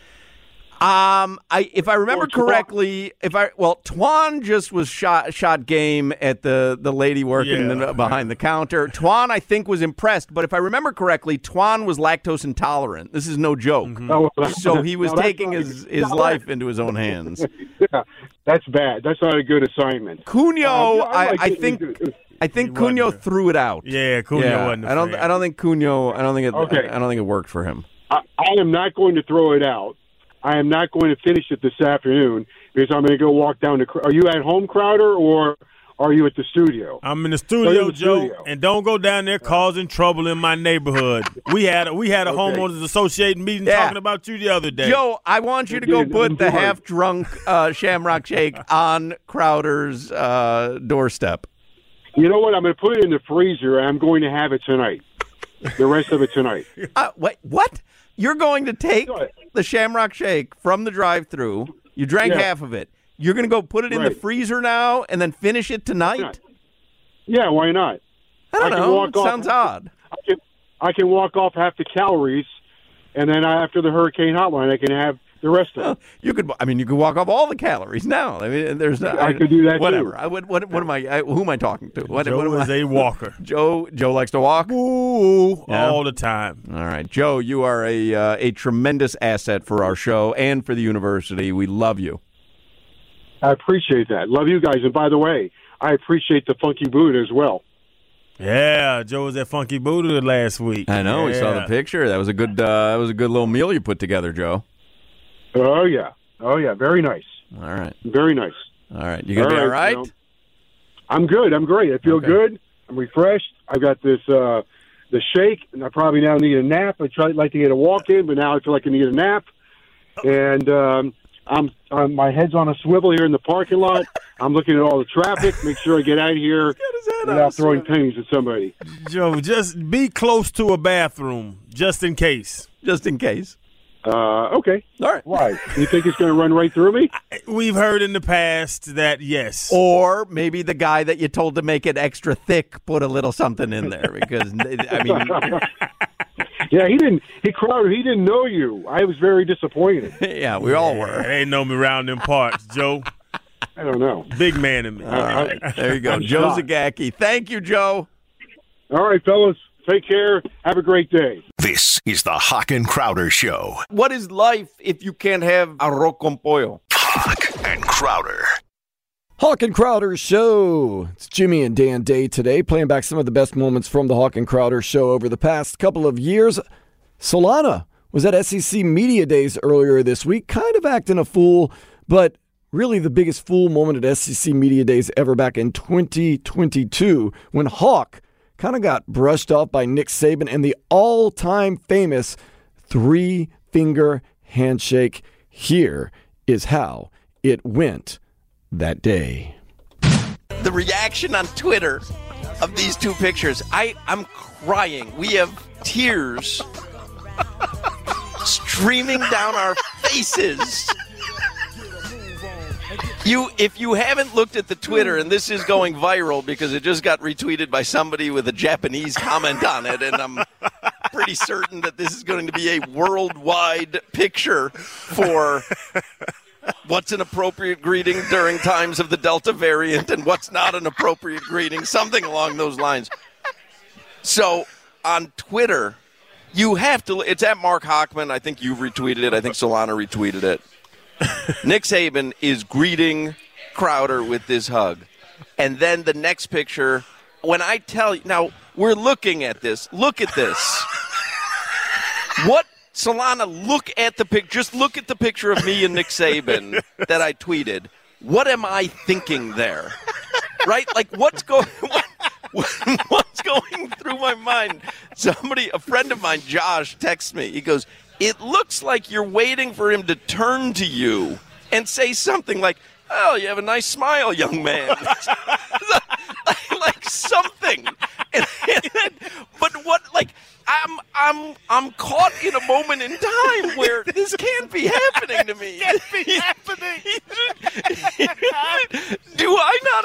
If I remember correctly, Twan just was shot game at the lady working behind the counter. Twan, I think, was impressed, but if I remember correctly, Twan was lactose intolerant. This is no joke. Mm-hmm. So he was taking his life into his own hands. Yeah, that's bad. That's not a good assignment. Cuneo, I think Cuneo threw it out. Yeah, Cuneo wasn't. I don't think Cuneo. I don't think it worked for him. I am not going to throw it out. I am not going to finish it this afternoon because I'm going to go walk down to. Are you at home, Crowder, or are you at the studio? I'm in the studio, Joe, and don't go down there causing trouble in my neighborhood. We had a homeowners association meeting talking about you the other day. Joe, I want you to go put the half-drunk Shamrock Shake on Crowder's doorstep. You know what? I'm going to put it in the freezer, and I'm going to have it tonight. The rest of it tonight. What? You're going to take the Shamrock Shake from the drive-thru. You drank half of it. You're going to go put it in the freezer now and then finish it tonight? Yeah, why not? I don't know. It sounds odd. I can walk off half the calories, and then after the Hurricane Hotline, I can have the rest of it. You could walk off all the calories now. I mean, I could do that whatever. Too. Who am I talking to? Joe is a walker. Joe likes to walk? Ooh, all the time. All right. Joe, you are a tremendous asset for our show and for the university. We love you. I appreciate that. Love you guys. And by the way, I appreciate the Funky Buddha as well. Yeah, Joe was at Funky Buddha last week. I know. We saw the picture. That was a good little meal you put together, Joe. Oh yeah. Very nice. All right. Very nice. All right. You gonna be all right? I'm good. I'm great. I feel good. I'm refreshed. I've got this the shake, and I probably now need a nap. I'd like to get a walk in, but now I feel like I need a nap. And my head's on a swivel here in the parking lot. I'm looking at all the traffic, make sure I get out of here without throwing pennies at somebody. Joe, just be close to a bathroom, just in case. Just in case. Okay. All right. Why? You think it's going to run right through me? We've heard in the past that yes. Or maybe the guy that you told to make it extra thick put a little something in there because, I mean. Yeah, he didn't know you. I was very disappointed. Yeah, we all were. They ain't know me around them parts, Joe. I don't know. Big man in me. All right. There you go. Joe Zagacki. Thank you, Joe. All right, fellas. Take care. Have a great day. This is the Hawk and Crowder Show. What is life if you can't have arroz con pollo? Hawk and Crowder. Hawk and Crowder Show. It's Jimmy and Dan Day today, playing back some of the best moments from the Hawk and Crowder Show over the past couple of years. Solana was at SEC Media Days earlier this week, kind of acting a fool, but really the biggest fool moment at SEC Media Days ever back in 2022 when Hawk kind of got brushed off by Nick Saban and the all-time famous three-finger handshake. Here is how it went that day. The reaction on Twitter of these two pictures. I'm crying. We have tears streaming down our faces. If you haven't looked at the Twitter, and this is going viral because it just got retweeted by somebody with a Japanese comment on it, and I'm pretty certain that this is going to be a worldwide picture for what's an appropriate greeting during times of the Delta variant and what's not an appropriate greeting, something along those lines. So on Twitter, you have to – it's at Mark Hochman. I think you've retweeted it. I think Solana retweeted it. Nick Saban is greeting Crowder with this hug. And then the next picture, when I tell you – now, we're looking at this. Look at this. What – Solana, look at the picture. Just look at the picture of me and Nick Saban that I tweeted. What am I thinking there? Right? Like, what's going through my mind? A friend of mine, Josh, texts me. He goes, it looks like you're waiting for him to turn to you and say something like, oh, you have a nice smile, young man. like something. But what, like, I'm caught in a moment in time where this can't be happening to me. Can't be happening. Do I not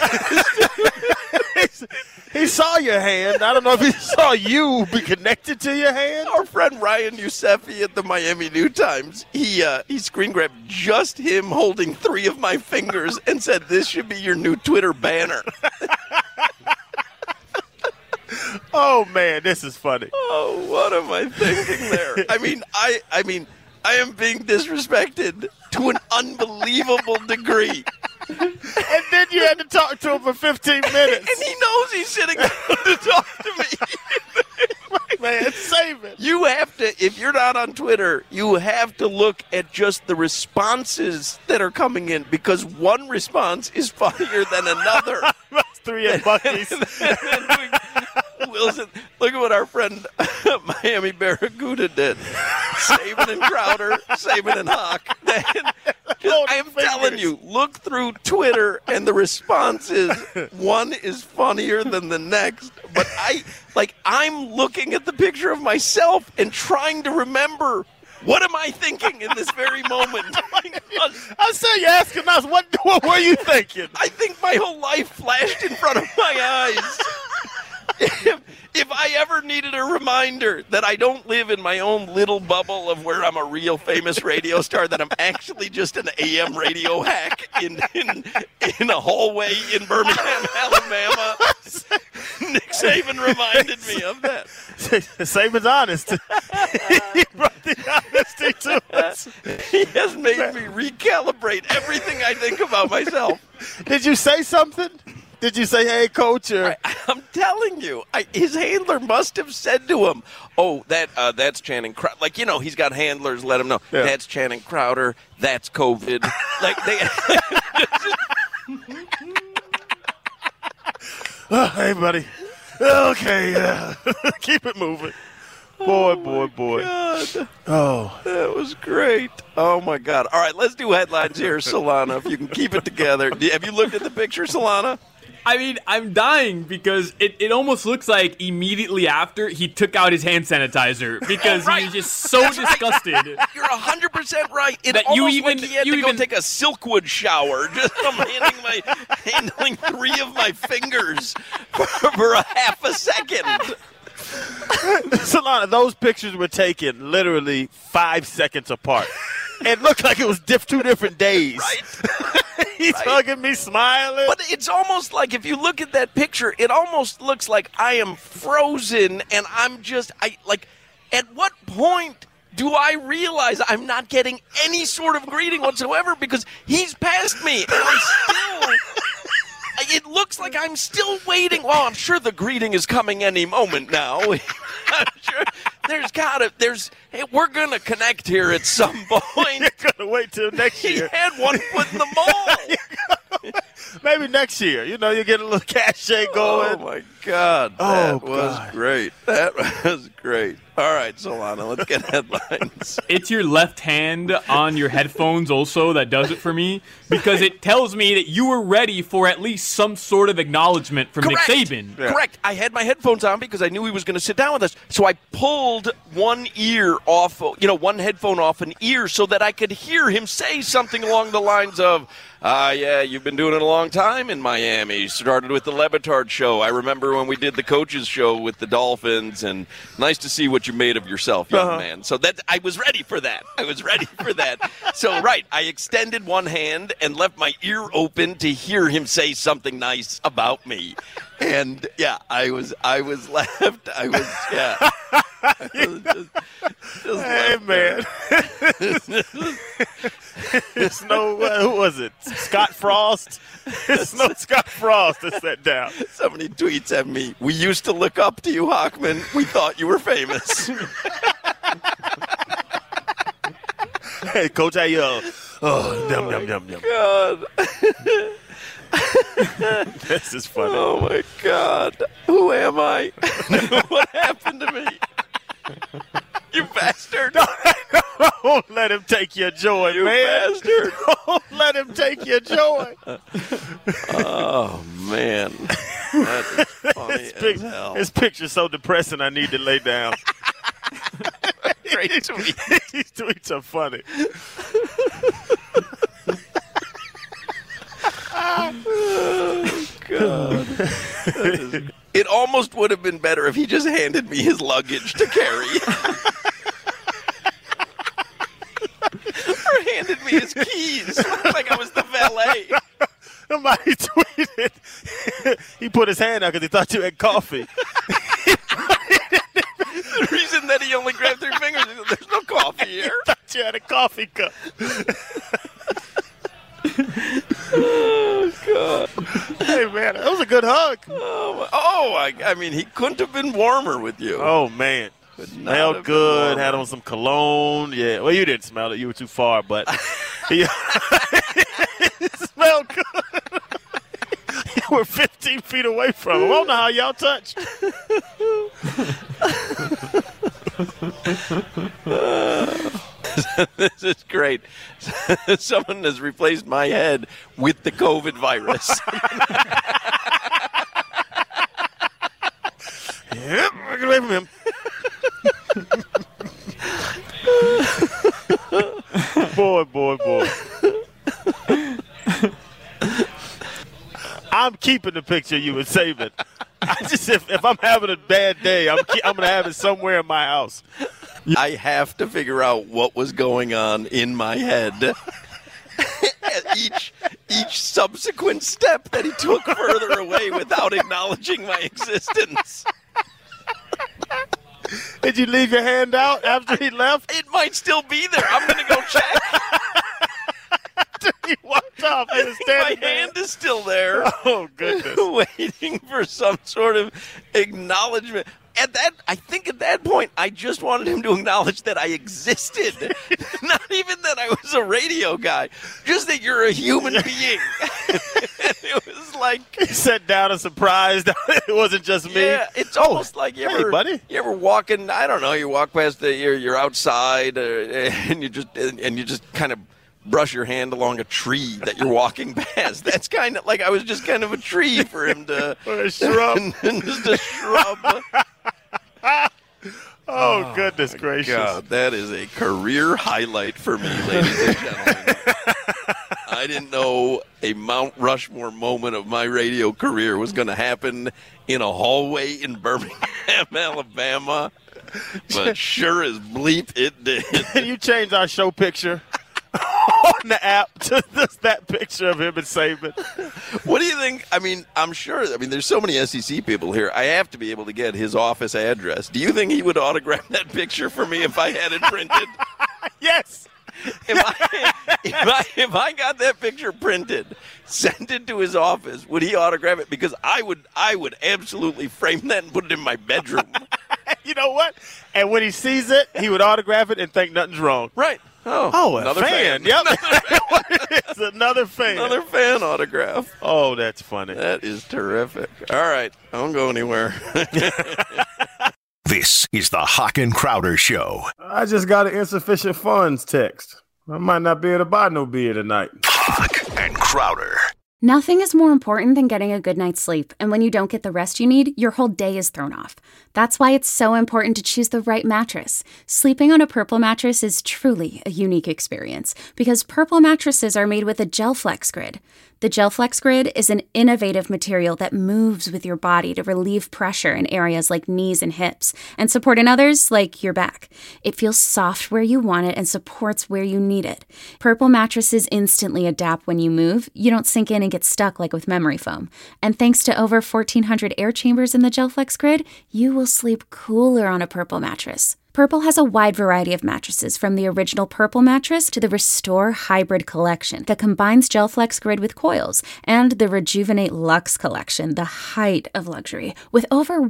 exist? He saw your hand. I don't know if he saw you be connected to your hand. Our friend Ryan Yusefi at the Miami New Times, he screen grabbed just him holding 3 of my fingers and said, this should be your new Twitter banner. Oh, man, this is funny. Oh, what am I thinking there? I mean, I am being disrespected to an unbelievable degree. And then you had to talk to him for 15 minutes. And he knows he's sitting down to talk to me. Man, save it. You have to, if you're not on Twitter, you have to look at just the responses that are coming in because one response is funnier than another. That's 3 at Buc-ee's. Wilson, look at what our friend Miami Barracuda did. Saban and Crowder, Saban and Hawk. I am telling you, look through Twitter and the responses. One is funnier than the next. But I'm looking at the picture of myself and trying to remember what am I thinking in this very moment. I said you're asking us, what were you thinking? I think my whole life flashed in front of my eyes. If I ever needed a reminder that I don't live in my own little bubble of where I'm a real famous radio star, that I'm actually just an AM radio hack in a hallway in Birmingham, Alabama, Nick Saban reminded me of that. Saban's honest. He brought the honesty to us. He has made me recalibrate everything I think about myself. Did you say something? Did you say, hey, coach? Or? I'm telling you, his handler must have said to him, oh, that's Channing Crowder. Like, he's got handlers, let him know. Yeah. That's Channing Crowder. That's COVID. Hey, buddy. Okay, keep it moving. Boy. God. Oh, that was great. Oh, my God. All right, let's do headlines here, Solana, if you can keep it together. Have you looked at the picture, Solana? I mean, I'm dying because it almost looks like immediately after he took out his hand sanitizer because he was just so disgusted. Right. You're 100% right. It that almost like he had to go take a Silkwood shower. Just handling 3 of my fingers for a half a second. Solana, those pictures were taken literally 5 seconds apart. It looked like it was 2 different days. Right. He's hugging me, smiling. But it's almost like if you look at that picture, it almost looks like I am frozen and I'm just, at what point do I realize I'm not getting any sort of greeting whatsoever because he's past me and I'm still... It looks like I'm still waiting. Well, I'm sure the greeting is coming any moment now. I'm sure hey, we're going to connect here at some point. You're going to wait till next year. He had one foot in the mall. Maybe next year. You get a little cachet going. Oh, my God. That was great. That was great. All right, Solana, let's get headlines. It's your left hand on your headphones also that does it for me, because it tells me that you were ready for at least some sort of acknowledgement from Correct. Nick Saban. Yeah. Correct. I had my headphones on because I knew he was going to sit down with us. So I pulled one ear off, one headphone off an ear so that I could hear him say something along the lines of, yeah, you've been doing it a long time in Miami. Started with the Le Batard show. I remember when we did the coaches show with the Dolphins, and nice to see what you made of yourself, young man. So I was ready for that. So, right, I extended one hand and left my ear open to hear him say something nice about me. And, yeah, I was left. Hey, man. It's no, who was it? Scott Frost? It's no Scott Frost that sat down. Somebody tweets at me, we used to look up to you, Hochman. We thought you were famous. Hey, Coach, how you? Yum. God. This is funny. Oh, my God. Who am I? What happened to me? You bastard. Don't let him take your joy, you man. Bastard. Don't let him take your joy. Oh, man. That is funny as hell. His picture's so depressing I need to lay down. Great tweet. These tweets are funny. Oh, God. It almost would have been better if he just handed me his luggage to carry. Or handed me his keys like I was the valet. Somebody tweeted. He put his hand out because he thought you had coffee. The reason that he only grabbed 3 fingers is there's no coffee here. He thought you had a coffee cup. Oh, God. Hey, man, that was a good hug. I mean, he couldn't have been warmer with you. Oh, man. Smelled good, had on some cologne. Yeah, well, you didn't smell it. You were too far, but he smelled good. You were 15 feet away from him. I don't know how y'all touched. This is great. Someone has replaced my head with the COVID virus. Yep, get away from him. Boy. I'm keeping the picture you and saving. If I'm having a bad day, I'm going to have it somewhere in my house. I have to figure out what was going on in my head. Each subsequent step that he took further away without acknowledging my existence. Did you leave your hand out after he left? It might still be there. I'm going to go check. He walked off. My hand is still there. Oh, goodness. Waiting for some sort of acknowledgement. I think at that point, I just wanted him to acknowledge that I existed. Not even that I was a radio guy. Just that you're a human being. And it was like... He sat down and surprised it wasn't just me. Yeah, it's almost like you ever walking, I don't know, you walk past you're outside and you just kind of brush your hand along a tree that you're walking past. That's kind of like I was just kind of a tree for him to... Or a shrub. Just a shrub. Oh, goodness gracious. God, that is a career highlight for me, ladies and gentlemen. I didn't know a Mount Rushmore moment of my radio career was going to happen in a hallway in Birmingham, Alabama. But sure as bleep it did. Can you change our show picture on the app to just that picture of him and Saban? What do you think? I mean, I'm sure. I mean, there's so many SEC people here. I have to be able to get his office address. Do you think he would autograph that picture for me if I had it printed? Yes. If I got that picture printed, sent it to his office, would he autograph it? Because I would absolutely frame that and put it in my bedroom. You know what? And when he sees it, he would autograph it and think nothing's wrong. Right. Oh, another fan. Yep. It's another fan. Another fan autograph. Oh, that's funny. That is terrific. All right. I don't go anywhere. This is the Hawk and Crowder Show. I just got an insufficient funds text. I might not be able to buy no beer tonight. Hawk and Crowder. Nothing is more important than getting a good night's sleep, and when you don't get the rest you need, your whole day is thrown off. That's why it's so important to choose the right mattress. Sleeping on a Purple mattress is truly a unique experience because Purple mattresses are made with a GelFlex Grid. The GelFlex Grid is an innovative material that moves with your body to relieve pressure in areas like knees and hips and support in others like your back. It feels soft where you want it and supports where you need it. Purple mattresses instantly adapt when you move. You don't sink in and get stuck like with memory foam. And thanks to over 1,400 air chambers in the GelFlex Grid, you will sleep cooler on a Purple mattress. Purple has a wide variety of mattresses, from the original Purple mattress to the Restore Hybrid collection that combines GelFlex Grid with coils, and the Rejuvenate Luxe collection, the height of luxury, with over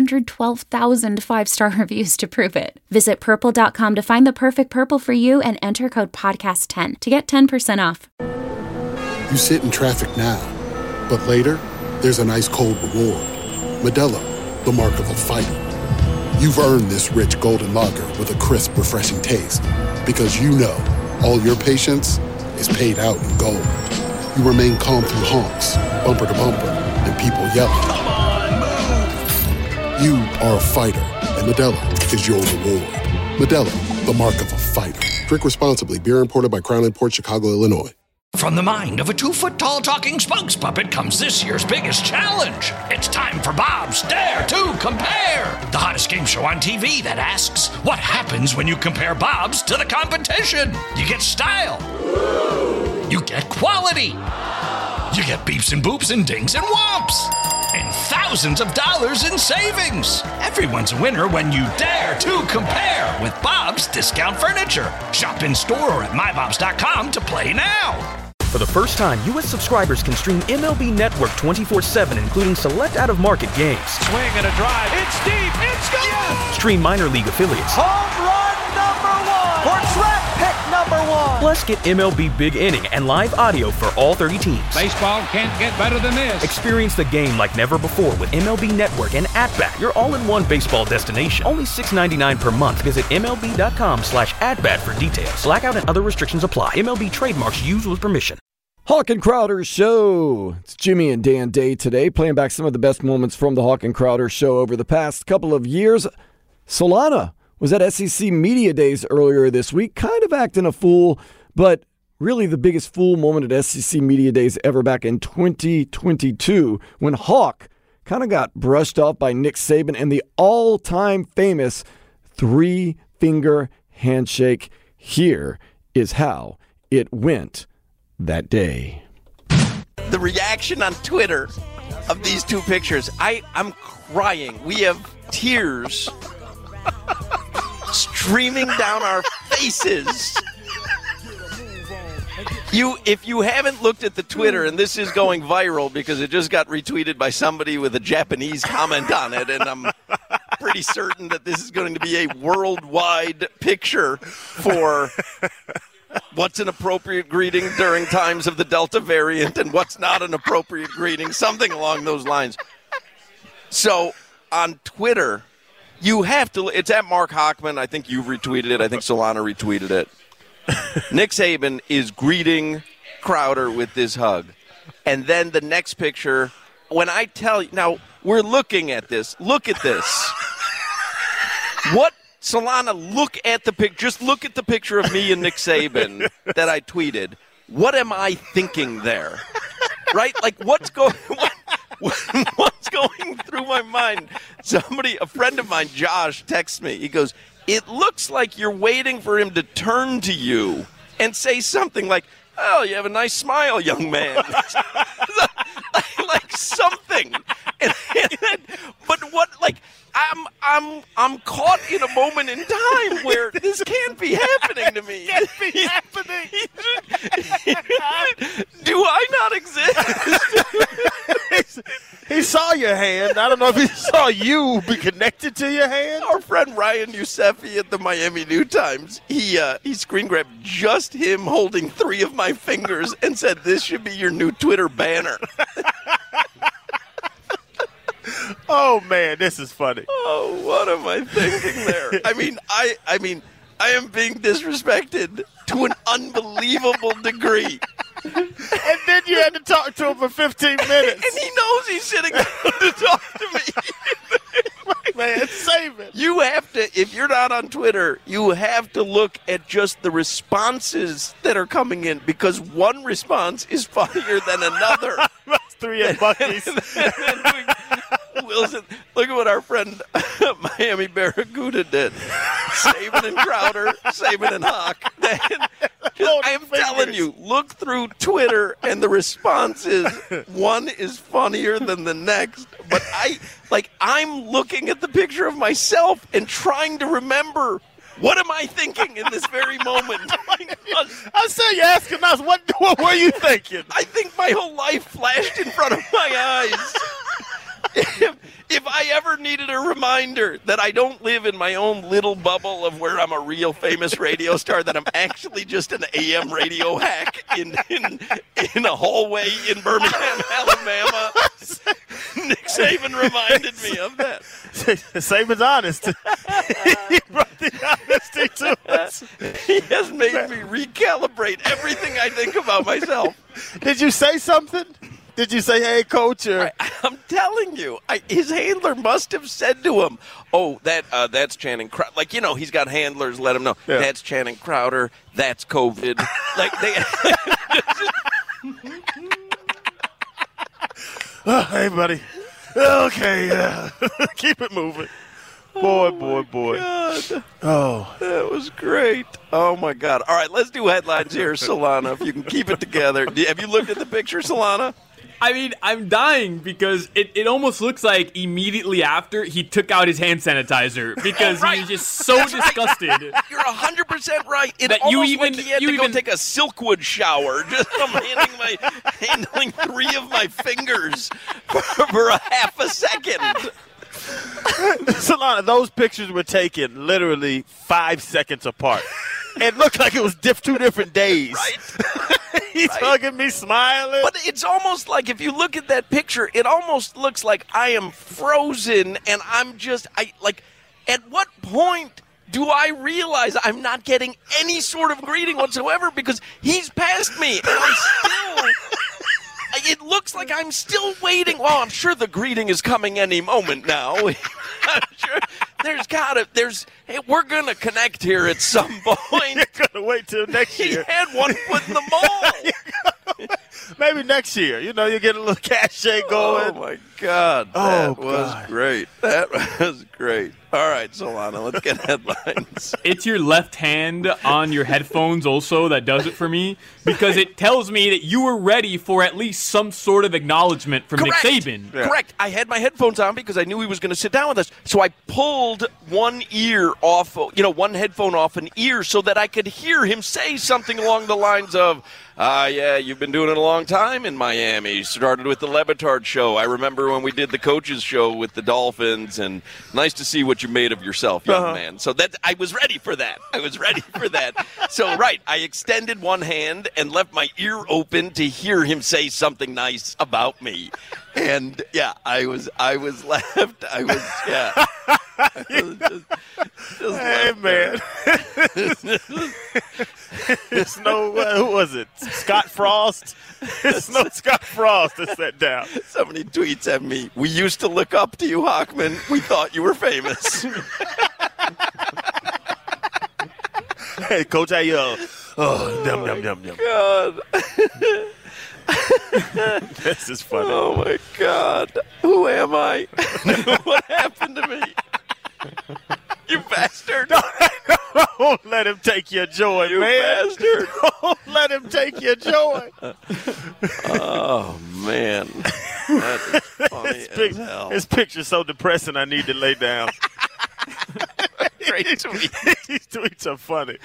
112,000 five-star reviews to prove it. Visit Purple.com to find the perfect Purple for you and enter code PODCAST10 to get 10% off. You sit in traffic now, but later, there's an ice cold reward. Modelo, the mark of a fighter. You've earned this rich golden lager with a crisp, refreshing taste. Because you know, all your patience is paid out in gold. You remain calm through honks, bumper to bumper, and people yelling. Come on, move! You are a fighter, and Modelo is your reward. Modelo, the mark of a fighter. Drink responsibly. Beer imported by Crown Imports, Chicago, Illinois. From the mind of a 2-foot-tall talking spokes puppet comes this year's biggest challenge. It's time for Bob's Dare to Compare, the hottest game show on TV that asks, what happens when you compare Bob's to the competition? You get style. You get quality. You get beeps and boops and dings and whomps. And thousands of dollars in savings. Everyone's a winner when you dare to compare with Bob's Discount Furniture. Shop in store or at mybobs.com to play now. For the first time, U.S. subscribers can stream MLB Network 24/7, including select out-of-market games. Swing and a drive. It's deep. It's gone. Yes. Stream minor league affiliates. Home run number one. Or track pick number one. Plus, get MLB Big Inning and live audio for all 30 teams. Baseball can't get better than this. Experience the game like never before with MLB Network and At-Bat, your all-in-one baseball destination. Only $6.99 per month. Visit MLB.com/at-bat for details. Blackout and other restrictions apply. MLB trademarks used with permission. Hawk and Crowder Show. It's Jimmy and Dan Day today, playing back some of the best moments from the Hawk and Crowder Show over the past couple of years. Solana was at SEC Media Days earlier this week, kind of acting a fool, but really the biggest fool moment at SEC Media Days ever back in 2022 when Hawk kind of got brushed off by Nick Saban and the all-time famous three-finger handshake. Here is how it went that day. The reaction on Twitter of these two pictures, I'm crying. We have tears streaming down our faces. If you haven't looked at the Twitter, and this is going viral because it just got retweeted by somebody with a Japanese comment on it, and I'm pretty certain that this is going to be a worldwide picture for what's an appropriate greeting during times of the Delta variant and what's not an appropriate greeting, something along those lines. So on Twitter, you have to, it's at Mark Hochman. I think you've retweeted it. I think Solana retweeted it. Nick Saban is greeting Crowder with this hug. And then the next picture, when I tell you, now we're looking at this. Look at this. What? Solana, look at the picture. Just look at the picture of me and Nick Saban that I tweeted. What am I thinking there? Right? Like, what's going through my mind? A friend of mine, Josh, texts me. He goes, it looks like you're waiting for him to turn to you and say something like, oh, you have a nice smile, young man. like something. But what, like, I'm caught in a moment in time where this can't be happening to me. Can't be happening. Do I not exist? He saw your hand. I don't know if he saw you be connected to your hand. Our friend Ryan Yusefi at the Miami New Times, he screen grabbed just him holding 3 of my fingers and said, this should be your new Twitter banner. Oh man, this is funny. Oh, what am I thinking there? I mean, I am being disrespected to an unbelievable degree. And then you had to talk to him for 15 minutes. And he knows he's sitting down to talk to me. Man, save it. You have to, if you're not on Twitter, you have to look at just the responses that are coming in, because one response is funnier than another. That's 3 at Buc-ee's. Wilson, look at what our friend Miami Barracuda did. Saban and Crowder, Saban and Hawk. I am telling you, look through Twitter and the responses. One is funnier than the next. But I'm looking at the picture of myself and trying to remember, what am I thinking in this very moment? I said you're asking us, what were you thinking? I think my whole life flashed in front of my eyes. If I ever needed a reminder that I don't live in my own little bubble of where I'm a real famous radio star, that I'm actually just an AM radio hack in a hallway in Birmingham, Alabama, Nick Saban reminded me of that. Saban's honest. He brought the honesty to us. He has made me recalibrate everything I think about myself. Did you say something? Did you say, hey, coach? Or? I'm telling you, his handler must have said to him, oh, that's Channing Crowder. Like, he's got handlers, let him know. Yeah. That's Channing Crowder. That's COVID. Hey, buddy. Okay, keep it moving. Boy. God. Oh, that was great. Oh, my God. All right, let's do headlines here, Solana, if you can keep it together. Have you looked at the picture, Solana? I mean, I'm dying because it almost looks like immediately after he took out his hand sanitizer because he was just so disgusted. Right. You're 100% right. It almost like he had to go take a Silkwood shower. Just handling 3 of my fingers for a half a second. Solana, those pictures were taken literally 5 seconds apart. It looked like it was 2 different days. Right. He's hugging me, smiling. But it's almost like, if you look at that picture, it almost looks like I am frozen, and at what point do I realize I'm not getting any sort of greeting whatsoever, because he's past me, and I'm still... It looks like I'm still waiting. Well, I'm sure the greeting is coming any moment now. I'm sure we're going to connect here at some point. You're going to wait till next year. He had one foot in the mall. Maybe next year. You get a little cachet going. Oh, my God. That was great. That was great. All right, Solana, let's get headlines. It's your left hand on your headphones also that does it for me, because it tells me that you were ready for at least some sort of acknowledgement from Correct. Nick Saban. Yeah. Correct. I had my headphones on because I knew he was going to sit down with us, so I pulled one ear off, one headphone off an ear so that I could hear him say something along the lines of, yeah, you've been doing it a long time in Miami. Started with the Le Batard show. I remember when we did the coaches show with the Dolphins, and nice to see what you made of yourself, young man. So I was ready for that. So, right, I extended one hand and left my ear open to hear him say something nice about me. And, yeah, I was left. Yeah. Hey, man. It's no, who was it? Scott Frost? It's no Scott Frost that sat down. Somebody tweets at me, we used to look up to you, Hochman. We thought you were famous. Hey, Coach, how you? Yum. God. This is funny. Oh, my God. Who am I? What happened to me? You bastard. Don't let him take your joy, you man. Bastard. Don't let him take your joy. Oh, man. That is funny as hell. His picture's so depressing I need to lay down. Great tweet. These tweets are funny.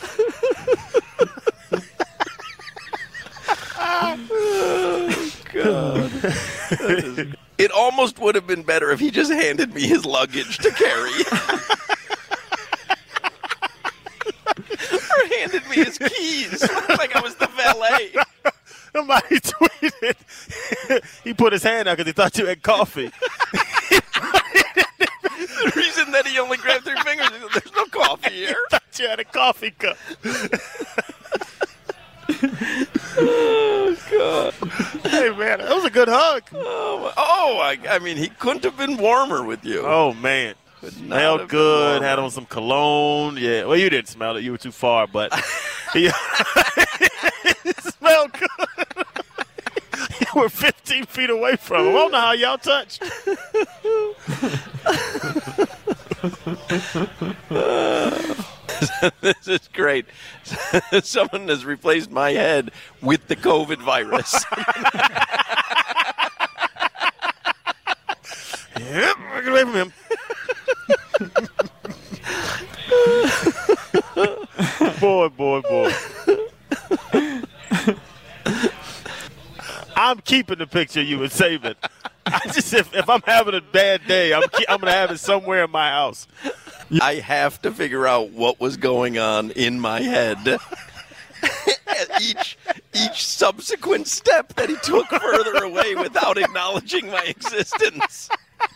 Oh, God. It almost would have been better if he just handed me his luggage to carry. Or handed me his keys like I was the valet. Somebody tweeted. He put his hand out because he thought you had coffee. He said he only grabbed 3 fingers. There's no coffee here. I thought you had a coffee cup. Oh, God. Hey, man, that was a good hug. I mean, he couldn't have been warmer with you. Oh, man. Smelled good, had on some cologne. Yeah, well, you didn't smell it. You were too far, but it smelled good. You were 15 feet away from him. I don't know how y'all touched. This is great. Someone has replaced my head with the COVID virus. Yep, get away from him. Boy. I'm keeping the picture you and saving. If I'm having a bad day, I'm going to have it somewhere in my house. I have to figure out what was going on in my head. Each subsequent step that he took further away without acknowledging my existence.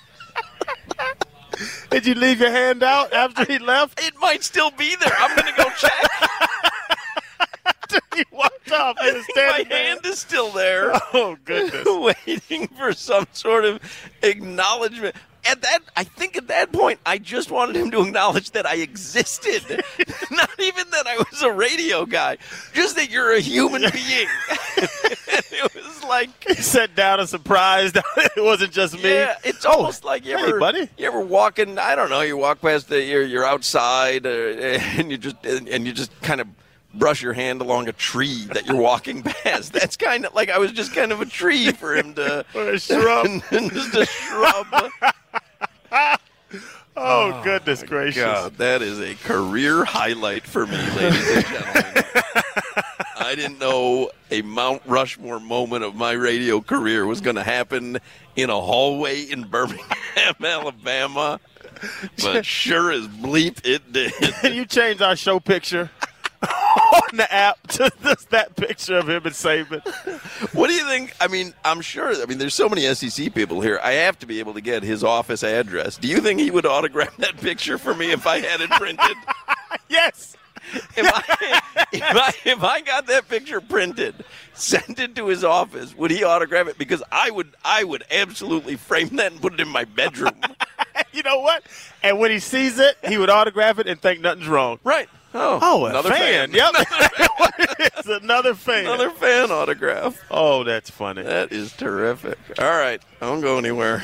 Did you leave your hand out after he left? It might still be there. I'm going to go check. He walked off. My hand is still there. Oh, goodness. Waiting for some sort of acknowledgement. I think at that point, I just wanted him to acknowledge that I existed. Not even that I was a radio guy. Just that you're a human being. It was like... He sat down and surprised it wasn't just me. Yeah, it's almost like you ever walking, I don't know, you walk past you're outside and you just kind of brush your hand along a tree that you're walking past. That's kind of like I was just kind of a tree for him to... Or a shrub. Just a shrub. Oh, goodness gracious. God, that is a career highlight for me, ladies and gentlemen. I didn't know a Mount Rushmore moment of my radio career was going to happen in a hallway in Birmingham, Alabama. But sure as bleep, it did. Can you change our show picture on the app to that picture of him and Saban? What do you think? I mean, I'm sure. There's so many SEC people here. I have to be able to get his office address. Do you think he would autograph that picture for me if I had it printed? Yes. If I got that picture printed, sent it to his office, would he autograph it? Because I would absolutely frame that and put it in my bedroom. You know what? And when he sees it, he would autograph it and think nothing's wrong. Right. Oh, another fan. Yep. It's another fan. Another fan autograph. Oh, that's funny. That is terrific. All right. I don't go anywhere.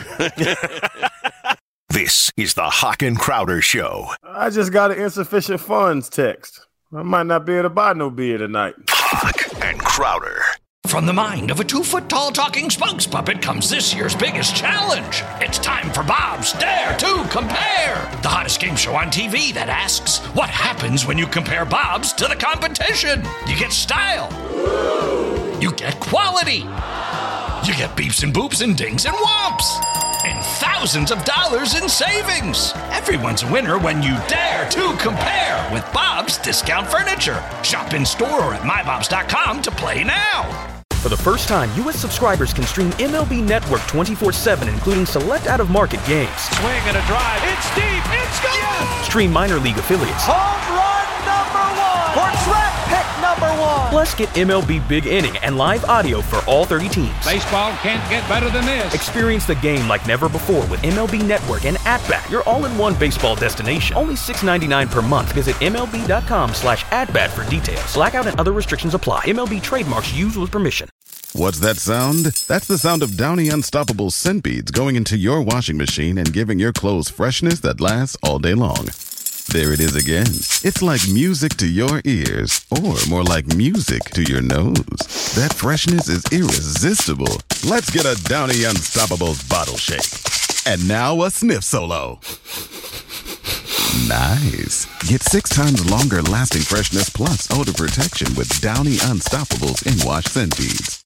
This is the Hawk and Crowder Show. I just got an insufficient funds text. I might not be able to buy no beer tonight. Hawk and Crowder. From the mind of a 2-foot-tall talking spokes puppet comes this year's biggest challenge. It's time for Bob's Dare to Compare, the hottest game show on TV that asks, what happens when you compare Bob's to the competition? You get style. You get quality. You get beeps and boops and dings and whomps. And thousands of dollars in savings. Everyone's a winner when you dare to compare with Bob's Discount Furniture. Shop in store or at mybobs.com to play now. For the first time, U.S. subscribers can stream MLB Network 24/7, including select out-of-market games. Swing and a drive. It's deep. It's gone. Yes. Stream minor league affiliates. Home run number 1. Or track pick number 1. Plus, get MLB Big Inning and live audio for all 30 teams. Baseball can't get better than this. Experience the game like never before with MLB Network and At-Bat, your all-in-one baseball destination. Only $6.99 per month. Visit MLB.com/at-bat for details. Blackout and other restrictions apply. MLB trademarks used with permission. What's that sound? That's the sound of Downy Unstoppable scent beads going into your washing machine and giving your clothes freshness that lasts all day long. There it is again. It's like music to your ears, or more like music to your nose. That freshness is irresistible. Let's get a Downy Unstoppables bottle shake. And now a sniff solo. Nice. Get 6 times longer lasting freshness plus odor protection with Downy Unstoppables in-wash scent beads.